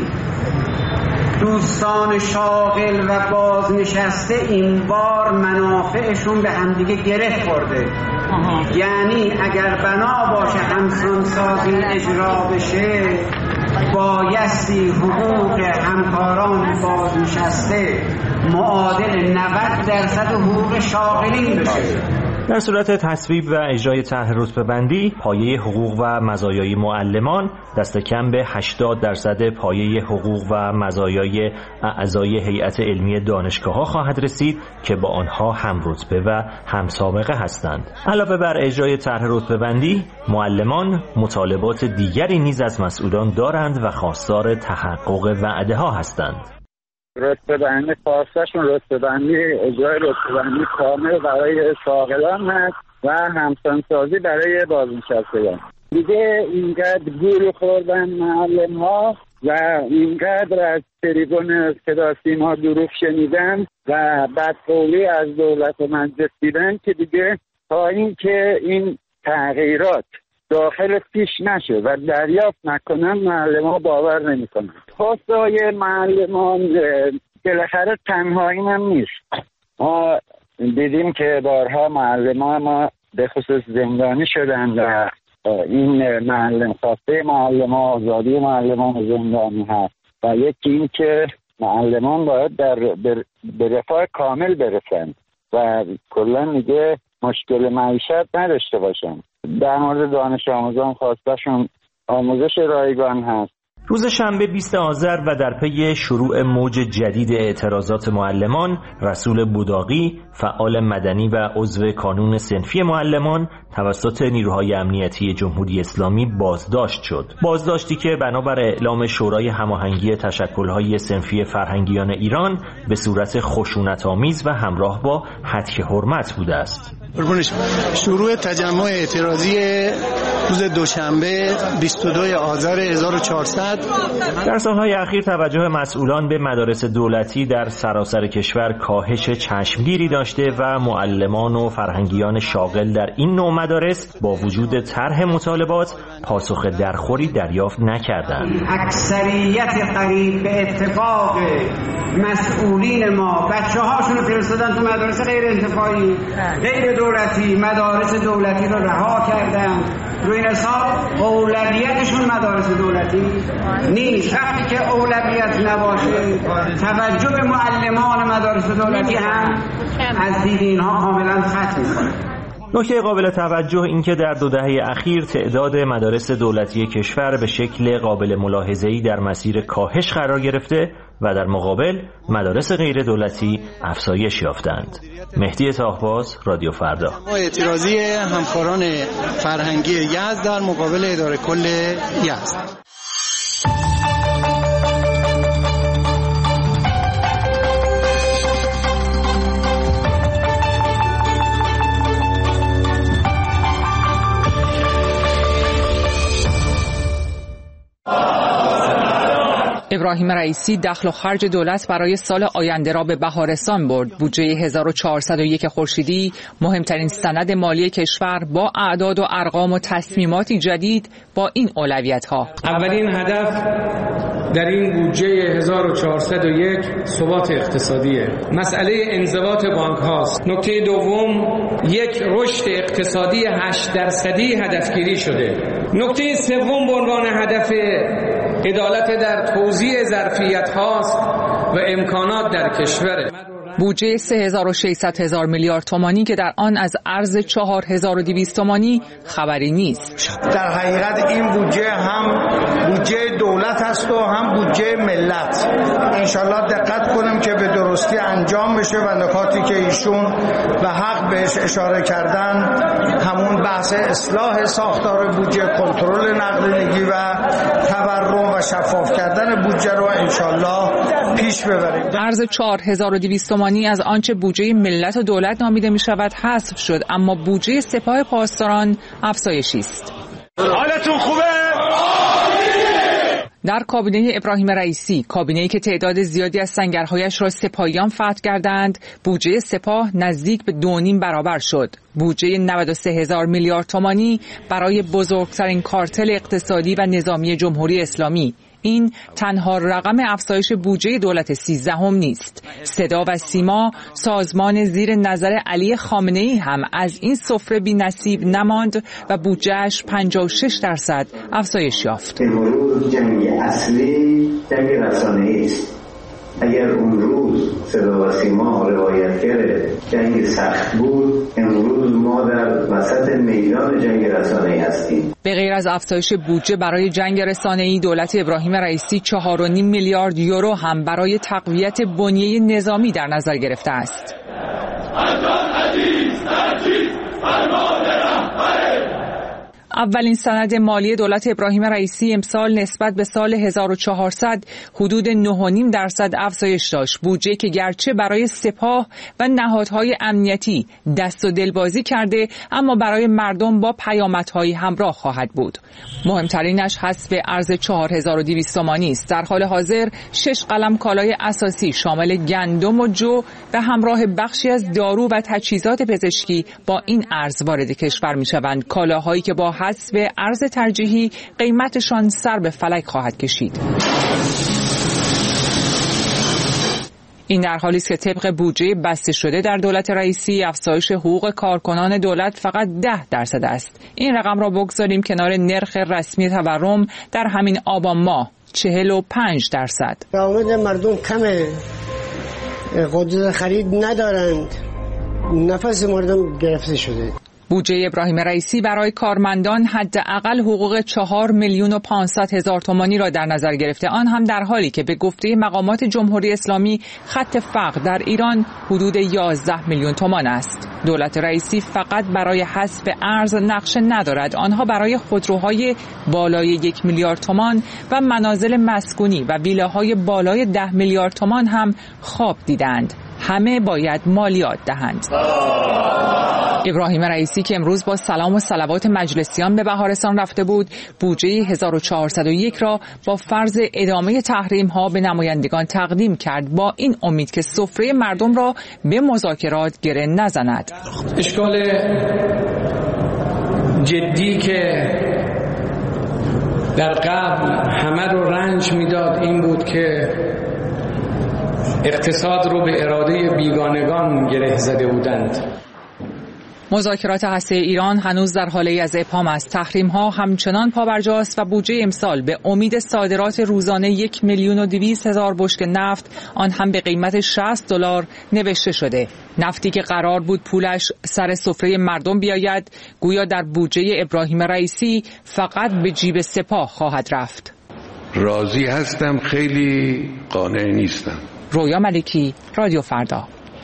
دوستان شاغل و بازنشسته این بار منافعشون به همدیگه گره خورده. یعنی اگر بنا باشه همسانسازی اجرا بشه بایستی حقوق همکاران بازنشسته معادل 90% حقوق شاغلین بشه. در صورت تصویب و اجرای طرح رتبه‌بندی، پایه حقوق و مزایای معلمان دست کم به 80% پایه حقوق و مزایای اعضای هیئت علمی دانشگاه‌ها خواهد رسید که با آنها هم رتبه و هم سابقه هستند. علاوه بر اجرای طرح رتبه‌بندی، معلمان مطالبات دیگری نیز از مسئولان دارند و خواستار تحقق وعده‌ها هستند. رتبه‌بندی خواستشون رتبه‌بندی اجرای رتبه‌بندی کامل برای شاغلان هست و همسانسازی برای بازنشستگان. دیگه اینقدر گول خوردن معلم‌ها و اینقدر از تریبون صدا سیما دروغ شنیدن و بدقولی از دولت و مجلس دیدن که دیگه تا اینکه این تغییرات داخل پیش نشه و دریافت نکنن معلمان باور نمیکنن. خواستای معلمان بالاخره تنهایی هم نیست. ما دیدیم که بارها معلمان ما به خصوص زندانی شدن و این معلم خواسته معلمان آزادی معلمان زندانی هست و یکی این که معلمان باید به رفاه کامل برسن و کلا دیگه مشکل معیشت نداشته باشن. در مورد دانش آموزان خواستشون آموزش رایگان هست. روز شنبه 20 آذر و در پی شروع موج جدید اعتراضات معلمان، رسول بوداقی، فعال مدنی و عضو کانون صنفی معلمان، توسط نیروهای امنیتی جمهوری اسلامی بازداشت شد. بازداشتی که بنابر اعلام شورای هماهنگی تشکل‌های صنفی فرهنگیان ایران به صورت خشونت‌آمیز و همراه با هتک حرمت بوده است. شروع تجمع اعتراضی روز دوشنبه 22 آذر 1400. در سالهای اخیر توجه مسئولان به مدارس دولتی در سراسر کشور کاهش چشمگیری داشته و معلمان و فرهنگیان شاغل در این نوع مدارس با وجود طرح مطالبات پاسخ درخوری دریافت نکردند. اکثریت قریب به اتفاق مسئولین ما بچه‌هاشون رو فرستادن تو مدارس غیر انتفاعی، غیر دولتی، مدارس دولتی رو رها کردن. روی این حساب اولویتشون مدارس دولتی نیست. وقتی که اولویت نباشه توجه به معلمان مدارس دولتی هم از دید اینها کاملا ختم می‌کنه. نکته قابل توجه این که در 2 دهه اخیر تعداد مدارس دولتی کشور به شکل قابل ملاحظه‌ای در مسیر کاهش قرار گرفته و در مقابل مدارس غیر دولتی افزایش یافتند. مهدی طاهباز، رادیو فردا. اعتراضی همکاران فرهنگی یزد در مقابل اداره کل یزد. ابراهیم رئیسی دخل و خرج دولت برای سال آینده را به بهارستان برد. بودجه 1401 خورشیدی، مهمترین سند مالی کشور با اعداد و ارقام و تصمیماتی جدید با این اولویت‌ها. اولین هدف در این بودجه 1401 ثبات اقتصادیه. مسئله انضباط بانک هاست. نکته دوم، یک رشد اقتصادی 8% هدفگیری شده. نکته سوم به عنوان هدف عدالت در توزیع ظرفیت هاست و امکانات در کشور. بودجه 3600 میلیارد تومانی که در آن از ارز 4200 تومانی خبری نیست. در حقیقت این بودجه هم بودجه دولت است و هم بودجه ملت. انشالله دقت کنیم که به درستی انجام بشه و نکاتی که ایشون و حق بهش اشاره کردن، همون بحث اصلاح ساختار بودجه، کنترل نقدینگی و تورم و شفاف کردن بودجه رو انشالله پیش ببریم. ارز 4200 تومانی از آنچه بودجه ملت و دولت نامیده می شود حذف شد، اما بودجه سپاه پاسداران افزایشی است. حالتون خوبه؟ در کابینه ابراهیم رئیسی، کابینه‌ای که تعداد زیادی از سنگرهایش را سپاهیان فتح کردند، بودجه سپاه نزدیک به 2.5 برابر شد. بودجه 93,000 میلیارد تومانی برای بزرگترین کارتل اقتصادی و نظامی جمهوری اسلامی. این تنها رقم افزایش بودجه دولت 13 نیست. صدا و سیما، سازمان زیر نظر علی خامنه‌ای هم از این سفره بی نصیب نماند و بودجهش 56% افزایش یافت. امروز جنگ اصلی جنگ رسانه‌ای است. اگر اون روز صدا و سیما روایتگر جنگ سخت بود، امروز ما در وسط میدان جنگ رسانه‌ای هستیم. به غیر از افزایش بودجه برای جنگ رسانه‌ای، دولت ابراهیم رئیسی 4.5 میلیارد یورو هم برای تقویت بنیه نظامی در نظر گرفته است. اولین سند مالی دولت ابراهیم رئیسی امسال نسبت به سال 1400 حدود 9.5% افزایش داشت. بودجه که گرچه برای سپاه و نهادهای امنیتی دست و دلبازی کرده، اما برای مردم با پیامدهای همراه خواهد بود. مهمترینش حذف ارز 4200 تومانی است. در حال حاضر 6 قلم کالای اساسی شامل گندم و جو و همراه بخشی از دارو و تجهیزات پزشکی با این ارز وارد کشور می‌شوند. کالاهایی که با حذف ارز ترجیحی قیمتشان سر به فلک خواهد کشید. این در حالی است که طبق بودجه بسته شده در دولت رئیسی، افزایش حقوق کارکنان دولت فقط 10% است. این رقم را بگذاریم کنار نرخ رسمی تورم در همین آبان ماه 45%. درآمد مردم کمه، قدرت خرید ندارند، نفس مردم گرفته شده. بودجه ابراهیم رئیسی برای کارمندان حداقل حقوق 4,500,000 تومانی را در نظر گرفته، آن هم در حالی که به گفته مقامات جمهوری اسلامی خط فقر در ایران حدود 11 میلیون تومان است. دولت رئیسی فقط برای حذف ارز نقشه ندارد، آنها برای خودروهای بالای 1 میلیارد تومان و منازل مسکونی و ویلاهای بالای 10 میلیارد تومان هم خواب دیدند. همه باید مالیات دهند. ابراهیم رئیسی که امروز با سلام و صلوات مجلسیان به بهارستان رفته بود، بودجه 1401 را با فرض ادامه تحریم ها به نمایندگان تقدیم کرد، با این امید که سفره مردم را به مذاکرات گره نزند. اشکال جدی که در قبل همه رو رنج میداد این بود که اقتصاد رو به اراده بیگانگان گره زده بودند. مذاکرات هسته ایران هنوز در حاله از ابهام است. تحریم ها همچنان پابرجاست و بودجه امسال به امید صادرات روزانه 1,200,000 بشکه نفت، آن هم به قیمت $60 نوشته شده. نفتی که قرار بود پولش سر سفره مردم بیاید، گویا در بودجه ابراهیم رئیسی فقط به جیب سپاه خواهد رفت. راضی هستم، خیلی قانع نیستم. رویا ملکی، رادیو فردا.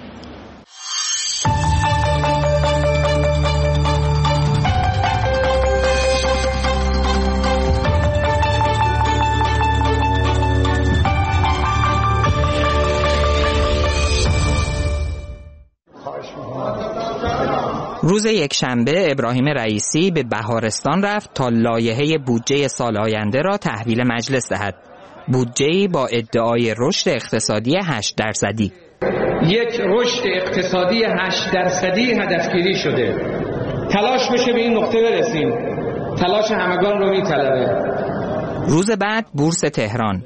روز یکشنبه ابراهیم رئیسی به بهارستان رفت تا لایحه بودجه سال آینده را تحویل مجلس دهد. بودجه‌ای با ادعای رشد اقتصادی 8%. یک رشد اقتصادی 8% هدفگیری شده. تلاش بشه به این نقطه برسیم. تلاش همگان رو می‌طلبه. روز بعد بورس تهران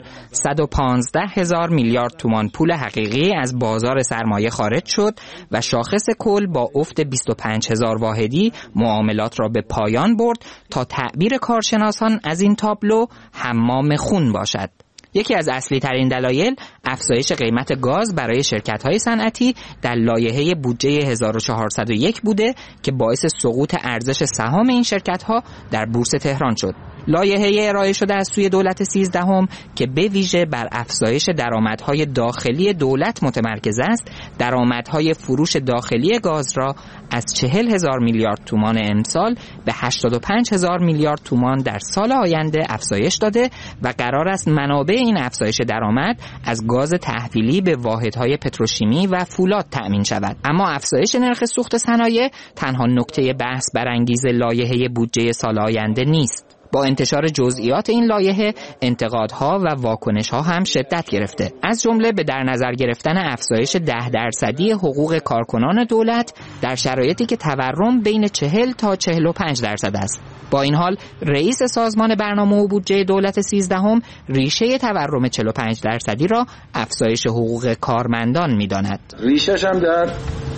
115,000 میلیارد تومان پول حقیقی از بازار سرمایه خارج شد و شاخص کل با افت 25,000 واحدی معاملات را به پایان برد تا تعبیر کارشناسان از این تابلو حمام خون باشد. یکی از اصلی ترین دلایل افزایش قیمت گاز برای شرکت‌های صنعتی در لایحه بودجه 1401 بوده که باعث سقوط ارزش سهام این شرکت‌ها در بورس تهران شد. لایحه ارائه شده از سوی دولت 13 که به ویژه بر افزایش درآمدهای داخلی دولت متمرکز است، درآمدهای فروش داخلی گاز را از 40,000 میلیارد تومان امسال به 85,000 میلیارد تومان در سال آینده افزایش داده و قرار است منابع این افزایش درآمد از گاز تحویلی به واحدهای پتروشیمی و فولاد تأمین شود. اما افزایش نرخ سوخت صنایع تنها نکته بحث برانگیز لایحه بودجه سال آینده نیست. با انتشار جزئیات این لایحه انتقادها و واکنش‌ها هم شدت گرفته، از جمله به در نظر گرفتن افزایش 10% حقوق کارکنان دولت در شرایطی که تورم بین 40 تا 45% است. با این حال رئیس سازمان برنامه و بودجه دولت 13 ریشه تورم 45% را افزایش حقوق کارمندان می‌داند. ریشه‌ش هم در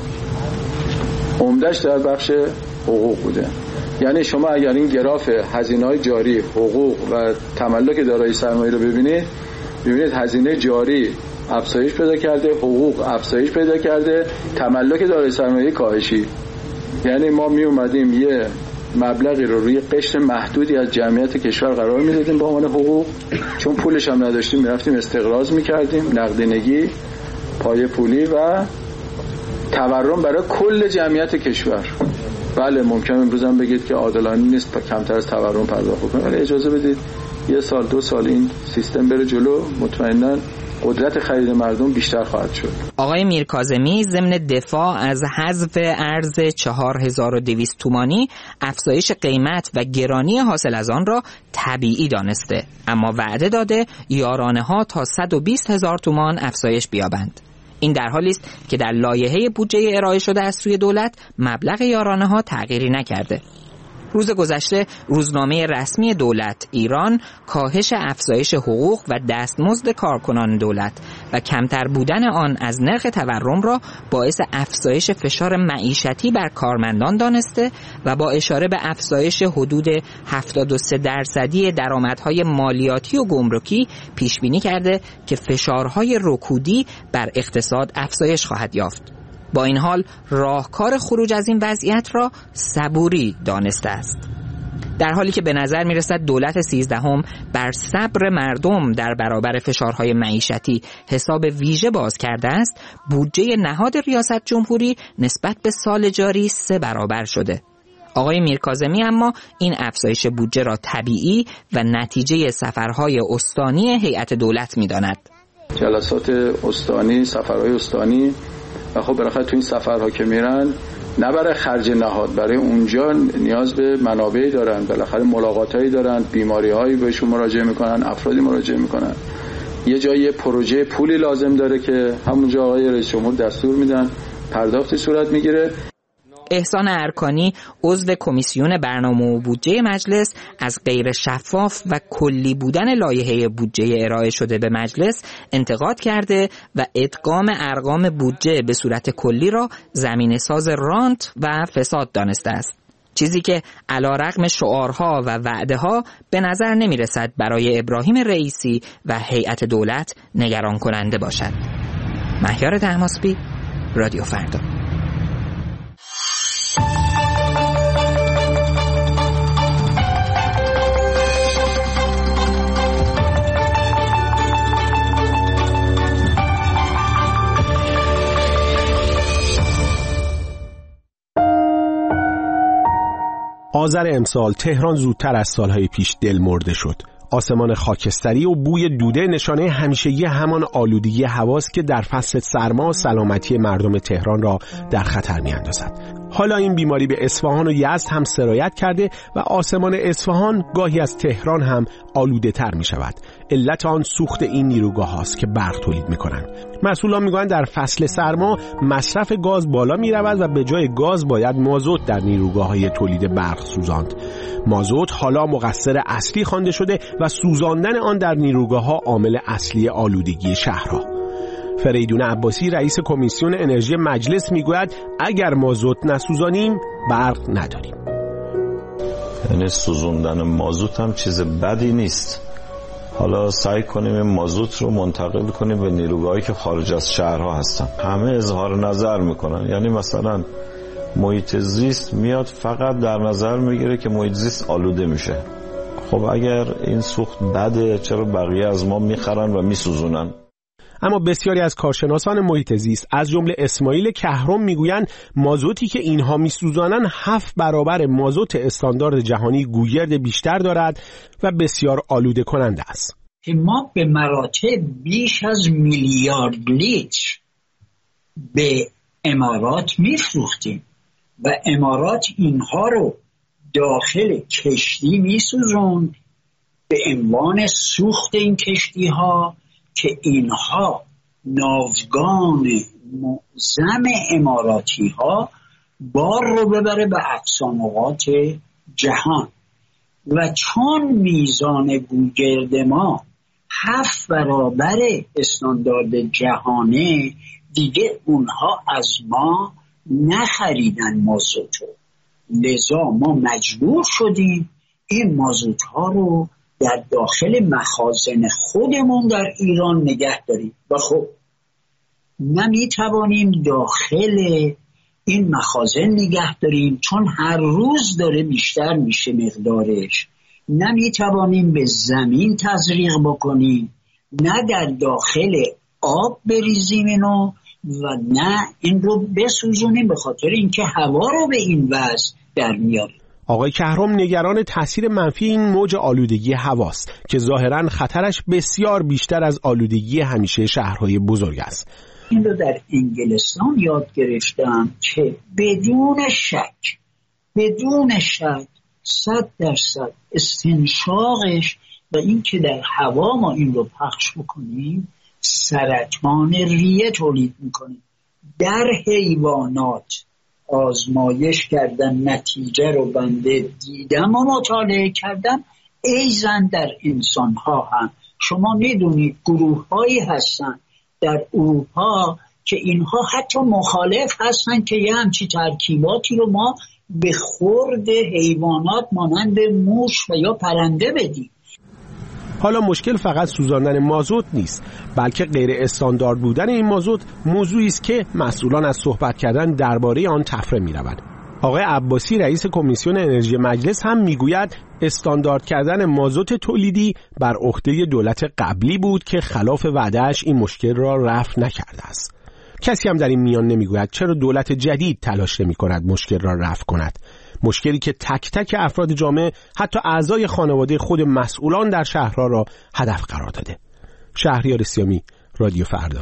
عمده‌اش در بخش حقوق بوده. یعنی شما اگر این گراف هزینه‌های جاری، حقوق و تملک دارایی سرمایه رو ببینید هزینه جاری افزایش پیدا کرده، حقوق افزایش پیدا کرده، تملک دارایی سرمایه کاهشی. یعنی ما می اومدیم یه مبلغی رو روی قشر محدودی از جمعیت کشور قرار میدادیم به عنوان حقوق، چون پولش هم نداشتیم میرفتیم استقراض میکردیم، نقدینگی، پایه پولی و تورم برای کل جمعیت کشور. بله ممکن امروز هم بگید که عادلانه نیست تا کمتر از تورم پرداخت کنید، ولی اجازه بدید 1 سال 2 سال این سیستم بره جلو، مطمئناً قدرت خرید مردم بیشتر خواهد شد. آقای میرکاظمی ضمن دفاع از حذف ارز 4200 تومانی افزایش قیمت و گرانی حاصل از آن را طبیعی دانسته، اما وعده داده یارانه ها تا 120,000 تومان افزایش بیابند. این در حالی است که در لایحه بودجه ارائه شده از سوی دولت مبلغ یارانه ها تغییری نکرده. روز گذشته روزنامه رسمی دولت ایران کاهش افزایش حقوق و دستمزد کارکنان دولت و کمتر بودن آن از نرخ تورم را باعث افزایش فشار معیشتی بر کارمندان دانسته و با اشاره به افزایش حدود 73% درآمدهای مالیاتی و گمرکی پیش بینی کرده که فشارهای رکودی بر اقتصاد افزایش خواهد یافت. با این حال راهکار خروج از این وضعیت را صبوری دانسته است. در حالی که به نظر می رسد دولت 13 بر صبر مردم در برابر فشارهای معیشتی حساب ویژه باز کرده است، بودجه نهاد ریاست جمهوری نسبت به سال جاری 3 برابر شده. آقای میرکاظمی اما این افزایش بودجه را طبیعی و نتیجه سفرهای استانی هیئت دولت می داند. جلسات استانی، سفرهای استانی و خب بالاخره تو این سفرها که میرن نه برای خرج نهاد، برای اونجا نیاز به منابعی دارن، بالاخره ملاقاتایی دارن، بیماری‌هایی بهشون مراجعه میکنن، افرادی مراجعه میکنن، یه جایی پروژه پولی لازم داره که همونجا آقای رئیس جمهور دستور میدن پرداختی صورت میگیره. احسان ارکانی عضو کمیسیون برنامه و بودجه مجلس از غیر شفاف و کلی بودن لایحه بودجه ارائه شده به مجلس انتقاد کرده و ادغام ارقام بودجه به صورت کلی را زمینه‌ساز رانت و فساد دانسته است. چیزی که علیرغم شعارها و وعده‌ها به نظر نمی‌رسد برای ابراهیم رئیسی و هیئت دولت نگران کننده باشد. مهیار طهماسبی، رادیو فردا. آذر امسال تهران زودتر از سالهای پیش دلمرده شد. آسمان خاکستری و بوی دوده نشانه همیشگی همان آلودگی هواست که در فصل سرما سلامتی مردم تهران را در خطر می‌اندازد. حالا این بیماری به اصفهان و یزد هم سرایت کرده و آسمان اصفهان گاهی از تهران هم آلوده تر می شود. علت آن سوخت این نیروگاه هاست که برق تولید می کنند. مسئولان می گویند در فصل سرما مصرف گاز بالا می رود و به جای گاز باید مازوت در نیروگاه های تولید برق سوزاند. مازوت حالا مقصر اصلی خوانده شده و سوزاندن آن در نیروگاه ها عامل اصلی آلودگی شهرها. فریدون عباسی رئیس کمیسیون انرژی مجلس میگوید اگر مازوت نسوزانیم برق نداریم. یعنی سوزوندن مازوت هم چیز بدی نیست. حالا سعی کنیم مازوت رو منتقل کنیم به نیروگاهی که خارج از شهرها هستن. همه اظهار نظر میکنن، یعنی مثلا محیط زیست میاد فقط در نظر میگیره که محیط زیست آلوده میشه. خب اگر این سوخت بده چرا بقیه از ما میخرن و میسوزونن؟ اما بسیاری از کارشناسان محیط زیست از جمله اسماعیل کهرم میگویند مازوتی که اینها میسوزانند 7 برابر مازوت استاندارد جهانی گوگرد بیشتر دارد و بسیار آلوده کننده است. ما به مراتب بیش از 1 میلیارد لیتر به امارات میفروختیم و امارات اینها رو داخل کشتی میسوزوند به عنوان سوخت این کشتی ها که اینها ناوگان معظم اماراتی ها بار رو ببره به اقصا نقاط جهان و چون میزان گوگرد ما 7 برابر استاندارد جهانه دیگه اونها از ما نخریدن مازوتو، لذا ما مجبور شدیم این مازوت ها رو در داخل مخازن خودمون در ایران نگه داریم و خب نمیتوانیم داخل این مخازن نگه داریم چون هر روز داره بیشتر میشه مقدارش. نمیتوانیم به زمین تزریق بکنیم، نه در داخل آب بریزیم اینو و نه این رو بسوزونیم به خاطر اینکه هوا رو به این وضع در میاریم. آقای کهرم نگران تاثیر منفی این موج آلودگی هواست که ظاهراً خطرش بسیار بیشتر از آلودگی همیشه شهرهای بزرگ است. این رو در انگلستان یاد گرفتم که بدون شک 100% استنشاقش و این که در هوا ما این رو پخش بکنیم سرطان ریه تولید میکنه. در حیوانات آزمایش کردن، نتیجه رو بنده دیدم و مطالعه کردم. ایزن در انسان ها هم شما میدونید گروه هایی هستن در اروپا که اینها حتی مخالف هستن که یه همچی ترکیباتی رو ما به خورد حیوانات مانند موش و یا پرنده بدیم. حالا مشکل فقط سوزاندن مازوت نیست، بلکه غیر استاندارد بودن این مازوت موضوعی است که مسئولان از صحبت کردن درباره آن تفره می‌روند. آقای عباسی رئیس کمیسیون انرژی مجلس هم میگوید استاندارد کردن مازوت تولیدی بر عهده دولت قبلی بود که خلاف وعده‌اش این مشکل را رفع نکرده است. کسی هم در این میان نمیگوید چرا دولت جدید تلاش نمی‌کند مشکل را رفع کند، مشکلی که تک تک افراد جامعه حتی اعضای خانواده خود مسئولان در شهرها را هدف قرار داده. شهریار سیامی، رادیو فردا.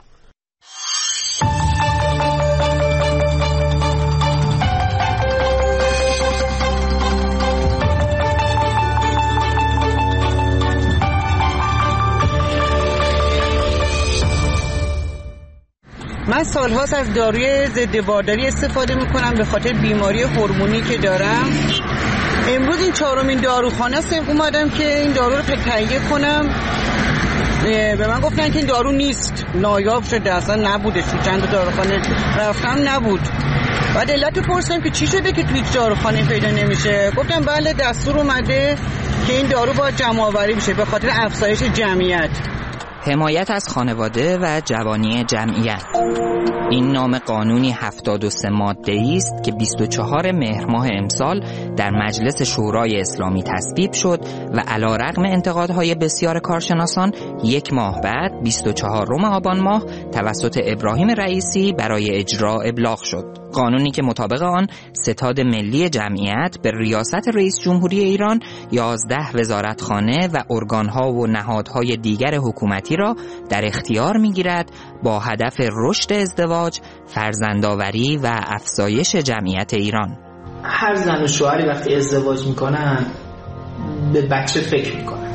من سالهاست از داروی ضد بارداری استفاده میکنم به خاطر بیماری هورمونی که دارم. امروز این 4مین داروخانه است اومدم که این دارو رو تهیه کنم. به من گفتن که این دارو نیست، نایاب شده، اصلا نبوده، تو چند داروخانه رفتم نبود. بعد علت پرسیدم که چی شده که توی داروخانه پیدا نمیشه. گفتم بله دستور اومده که این دارو باید جمع آوری بشه به خاطر افزایش جمعیت. حمایت از خانواده و جوانی جمعیت، این نام قانونی 73 ماده‌ای است که 24 مهر ماه امسال در مجلس شورای اسلامی تصویب شد و علیرغم انتقادهای بسیار کارشناسان 1 ماه بعد 24 آبان ماه توسط ابراهیم رئیسی برای اجرا ابلاغ شد. قانونی که مطابق آن ستاد ملی جمعیت به ریاست رئیس جمهوری ایران 11 وزارتخانه و ارگانها و نهادهای دیگر حکومتی را در اختیار می‌گیرد با هدف رشد ازدواج، فرزندآوری و افزایش جمعیت ایران. هر زن و شوهری وقتی ازدواج میکنن به بچه فکر میکنن.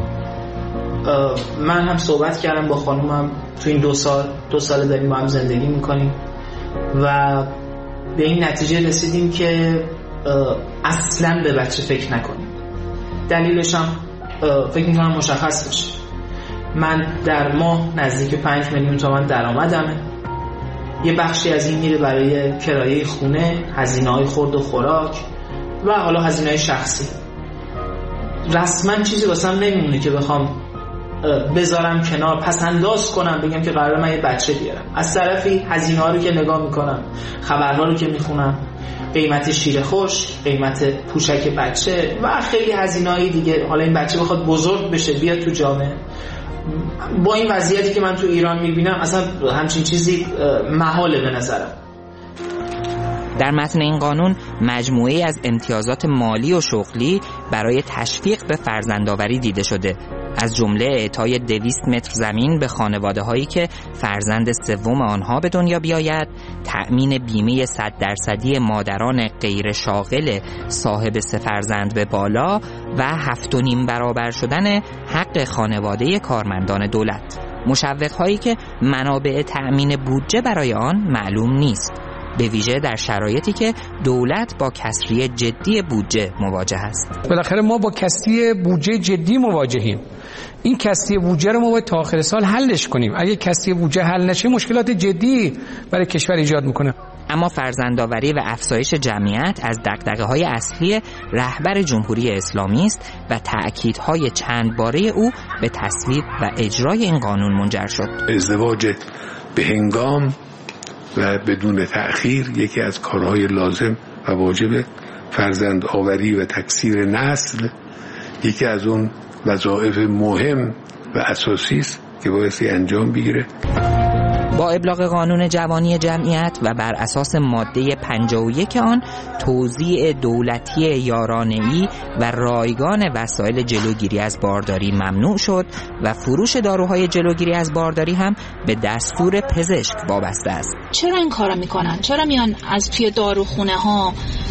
من هم صحبت کردم با خانومم، تو این 2 سال داریم با هم زندگی میکنیم و به این نتیجه رسیدیم که اصلا به بچه فکر نکنیم. دلیلش هم فکر میکنم مشخص باشه. من در ماه نزدیک 5 میلیون تومان درآمدمه. یه بخشی از این میره برای کرایه خونه، هزینه‌های خورد و خوراک و حالا هزینه‌های شخصی. رسما چیزی واسم نمیمونه که بخوام بذارم کنار، پس انداز کنم بگم که قراره من یه بچه بیارم. از طرفی هزینه‌ها رو که نگاه میکنم، خبرها رو که میخونم، قیمت شیر خوش، قیمت پوشک بچه و خیلی هزینه‌های دیگه، حالا این بچه بخواد بزرگ بشه بیاد تو جامعه، با این وضعیتی که من تو ایران میبینم اصلا همچین چیزی محاله به نظرم. در متن این قانون مجموعه‌ای از امتیازات مالی و شغلی برای تشویق به فرزندآوری دیده شده، از جمله اعطای 200 متر زمین به خانواده‌هایی که فرزند سوم آنها به دنیا بیاید، تأمین بیمه 100% مادران غیر شاغل صاحب 3 فرزند به بالا و 7.5 برابر شدن حق خانواده کارمندان دولت. مشوق‌هایی که منابع تأمین بودجه برای آن معلوم نیست، به ویژه در شرایطی که دولت با کسری جدی بودجه مواجه است. بالاخره ما با کسری بودجه جدی مواجهیم. این کسری بودجه رو ما باید تا آخر سال حلش کنیم. اگه کسری بودجه حل نشه مشکلات جدی برای کشور ایجاد میکنه. اما فرزندآوری و افزایش جمعیت از دغدغه‌های اصلی رهبر جمهوری اسلامی است و تأکیدهای چند باره او به تصویب و اجرای این قانون منجر شد. ازدواج به هنگام و بدون تأخیر یکی از کارهای لازم و واجب فرزند آوری و تکثیر نسل یکی از اون وظایف مهم و اساسی است که بایستی انجام بگیره. با ابلاغ قانون جوانی جمعیت و بر اساس ماده 51 آن توزیع دولتی یارانه‌ای و رایگان وسایل جلوگیری از بارداری ممنوع شد و فروش داروهای جلوگیری از بارداری هم به دستور پزشک وابسته است. چرا این کارو میکنن؟ چرا میان از توی داروخونه ها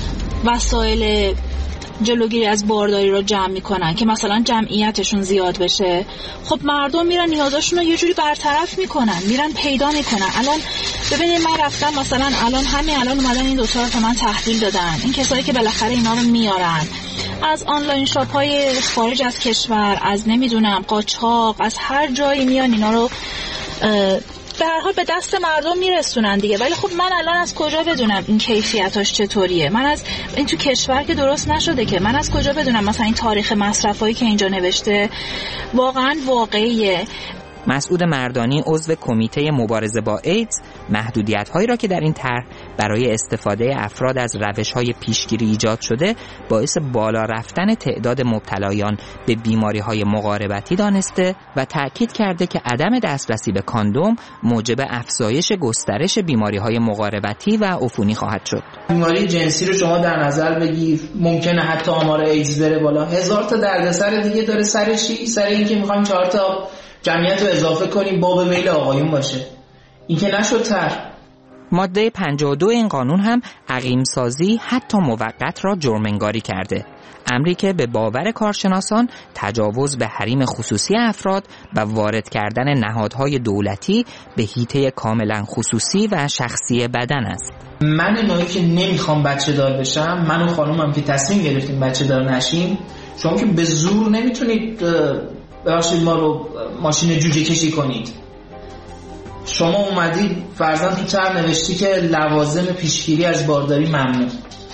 وسایل جلوگیری از بارداری رو جمع میکنن که مثلا جمعیتشون زیاد بشه؟ خب مردم میرن نیازاشون رو یه جوری برطرف میکنن، میرن پیدا میکنن. الان ببینید من رفتم مثلا الان اومدن این 2 تا رو من تحویل دادن، این کسایی که بالاخره اینا رو میارن از آنلاین شاپ های خارج از کشور، از نمیدونم قاچاق، از هر جایی میان اینا رو به هر حال به دست مردم میرسونن دیگه. ولی خب من الان از کجا بدونم این کیفیتاش چطوریه؟ من از این تو کشور که درست نشده که، من از کجا بدونم مثلا این تاریخ مصرفایی که اینجا نوشته واقعا واقعیه؟ مسعود مردانی عضو کمیته مبارزه با ایدز محدودیت‌هایی را که در این طرح برای استفاده افراد از روش‌های پیشگیری ایجاد شده باعث بالا رفتن تعداد مبتلایان به بیماری‌های مقاربتی دانسته و تأکید کرده که عدم دسترسی به کاندوم موجب افزایش گسترش بیماری‌های مقاربتی و عفونی خواهد شد. بیماری جنسی رو شما در نظر بگیر، ممکنه حتی آمار ایدز بره بالا. هزار تا دردسر دیگه داره. سر چی؟ سر اینکه می‌خوایم 4 تا جمعیت رو اضافه کنیم باب میل آقایون باشه. این که نشد تر. ماده 52 این قانون هم عقیم‌سازی حتی موقت را جرم‌انگاری کرده، امری که به باور کارشناسان تجاوز به حریم خصوصی افراد و وارد کردن نهادهای دولتی به حیطه کاملا خصوصی و شخصی بدن است. من نوعی که نمیخوام بچه دار بشم، من و خانومم که تصمیم گرفتیم بچه دار نشیم، شما که به زور نمیتونید ببخشید ما رو ماشین جوجه کشی کنید. شما اومدید فرضاً تو طرح نوشتی که لوازم پیشگیری از بارداری ممنوع،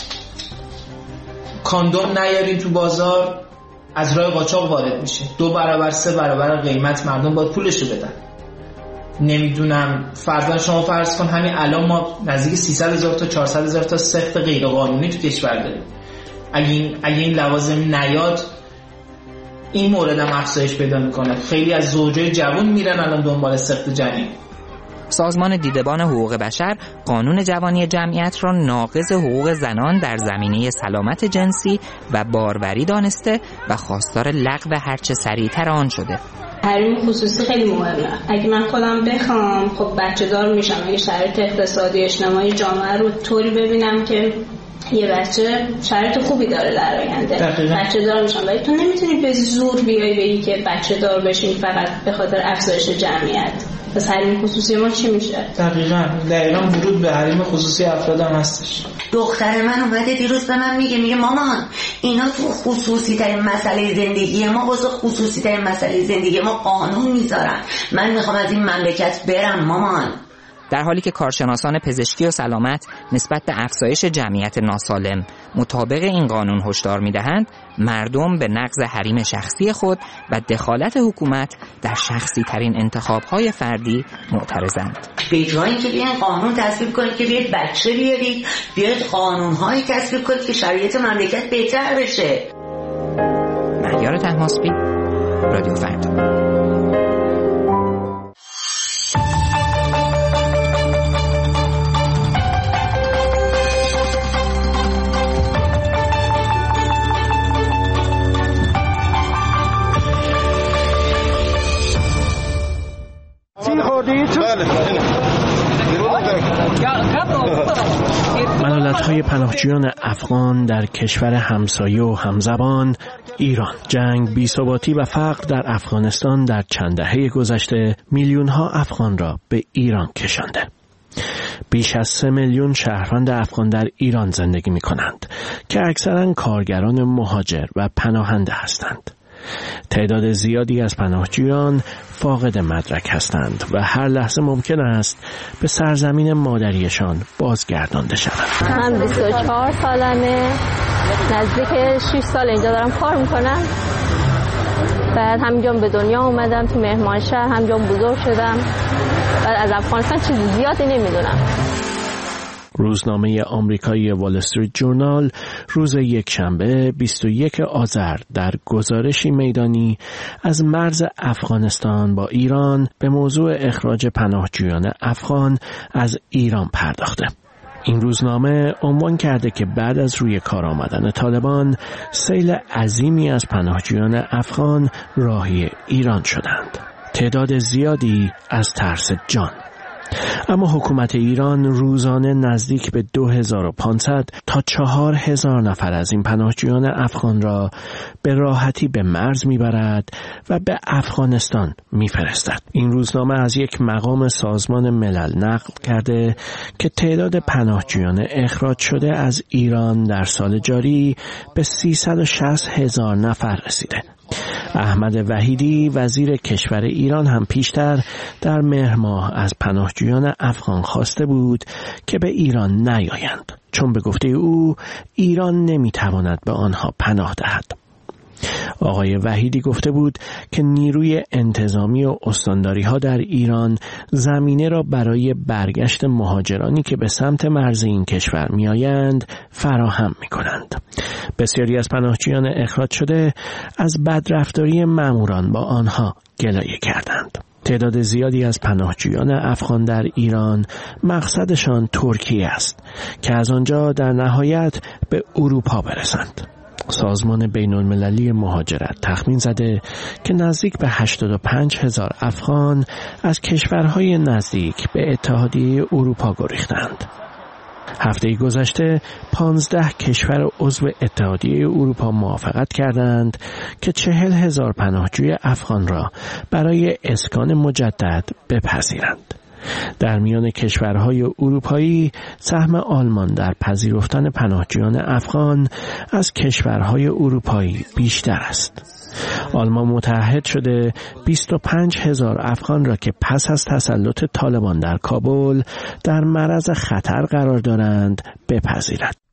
کاندوم نیارین تو بازار، از راه قاچاق وارد میشه، 2 برابر 3 برابر قیمت مردم باید پولشو بدن. نمیدونم فرضاً شما فرض کن همین الان ما نزدیک 300,000 تا 400,000 تا سخت غیر قانونی تو کشور داریم. اگه این لوازم نیاد این مورد هم افزایش پیدا میکنه. خیلی از زوجای جوان میرن الان دنبال سقط جنین. سازمان دیدبان حقوق بشر قانون جوانی جمعیت را ناقض حقوق زنان در زمینه سلامت جنسی و باروری دانسته و خواستار لغو هرچه سریعتر آن شده. حریم خصوصی خیلی مهمه. اگه من خودم بخوام خب بچه دار میشم، اگه شرایط اقتصادی اجتماعی جامعه رو طوری ببینم که یه بچه شرایط خوبی داره در آینده، بچه دار میشن. ولی تو نمیتونی به زور بیای بگی که بچه دار بشین فقط به خاطر افزایش جمعیت. پس حریم خصوصی ما چی میشه؟ دقیقاً ورود به حریم خصوصی افراد هم هستش. دختر من اومده دیروز به من میگه مامان اینا تو خصوصی ترین مسئله زندگی ما، واسه خصوصی ترین مسئله زندگی ما قانون میذارن، من میخوام از این مملکت برم مامان. در حالی که کارشناسان پزشکی و سلامت نسبت به افزایش جمعیت ناسالم مطابق این قانون هشدار می‌دهند، مردم به نقض حریم شخصی خود و دخالت حکومت در شخصی ترین انتخاب‌های فردی معترضند. به جای اینکه بیاین قانون تصویب کنید که بیاید بچه بیارید، بیاید قانون‌هایی تصویب کنید که شرایط مملکت بهتر بشه. مهیار طهماسبی، رادیو فردا. ملالت‌های پناهجویان افغان در کشور همسایه و همزبان ایران. جنگ، بی‌ثباتی و فقر در افغانستان در چند دهه گذشته میلیون‌ها افغان را به ایران کشانده. بیش از 3 میلیون شهروند افغان در ایران زندگی می‌کنند که اکثراً کارگران مهاجر و پناهنده هستند. تعداد زیادی از پناهجویان فاقد مدرک هستند و هر لحظه ممکن است به سرزمین مادریشان بازگردانده شوند. من 24 سالمه، نزدیک 6 سال اینجا دارم کار میکنم. بعد همینجا به دنیا اومدم، تو مهمان شهر همینجا بزرگ شدم. بعد از افغانستان چیز زیادی نمیدونم. روزنامه آمریکایی وال استریت جورنال روز یکشنبه 21 آذر در گزارشی میدانی از مرز افغانستان با ایران به موضوع اخراج پناهجویان افغان از ایران پرداخته. این روزنامه عنوان کرده که بعد از روی کار آمدن طالبان سیل عظیمی از پناهجویان افغان راهی ایران شدند. تعداد زیادی از ترس جان. اما حکومت ایران روزانه نزدیک به 2500 تا 4000 نفر از این پناهجویان افغان را به راحتی به مرز میبرد و به افغانستان میفرستد. این روزنامه از یک مقام سازمان ملل نقل کرده که تعداد پناهجویان اخراج شده از ایران در سال جاری به 360,000 نفر رسیده. احمد وحیدی وزیر کشور ایران هم پیشتر در مهر ماه از پناهجویان افغان خواسته بود که به ایران نیایند، چون به گفته او ایران نمیتواند به آنها پناه دهد. آقای وحیدی گفته بود که نیروی انتظامی و استانداری ها در ایران زمینه را برای برگشت مهاجرانی که به سمت مرز این کشور می آیند فراهم می کنند. بسیاری از پناهجویان اخراج شده از بدرفتاری ماموران با آنها گلایه کردند. تعداد زیادی از پناهجویان افغان در ایران مقصدشان ترکیه است که از آنجا در نهایت به اروپا برسند. سازمان بین المللی مهاجرت تخمین زده که نزدیک به 85,000 افغان از کشورهای نزدیک به اتحادیه اروپا گریختند. هفته گذشته 15 کشور عضو اتحادیه اروپا موافقت کردند که 40,000 پناهجوی افغان را برای اسکان مجدد بپذیرند. در میان کشورهای اروپایی سهم آلمان در پذیرفتن پناهجویان افغان از کشورهای اروپایی بیشتر است. آلمان متعهد شده 25,000 افغان را که پس از تسلط طالبان در کابل در معرض خطر قرار دارند بپذیرد.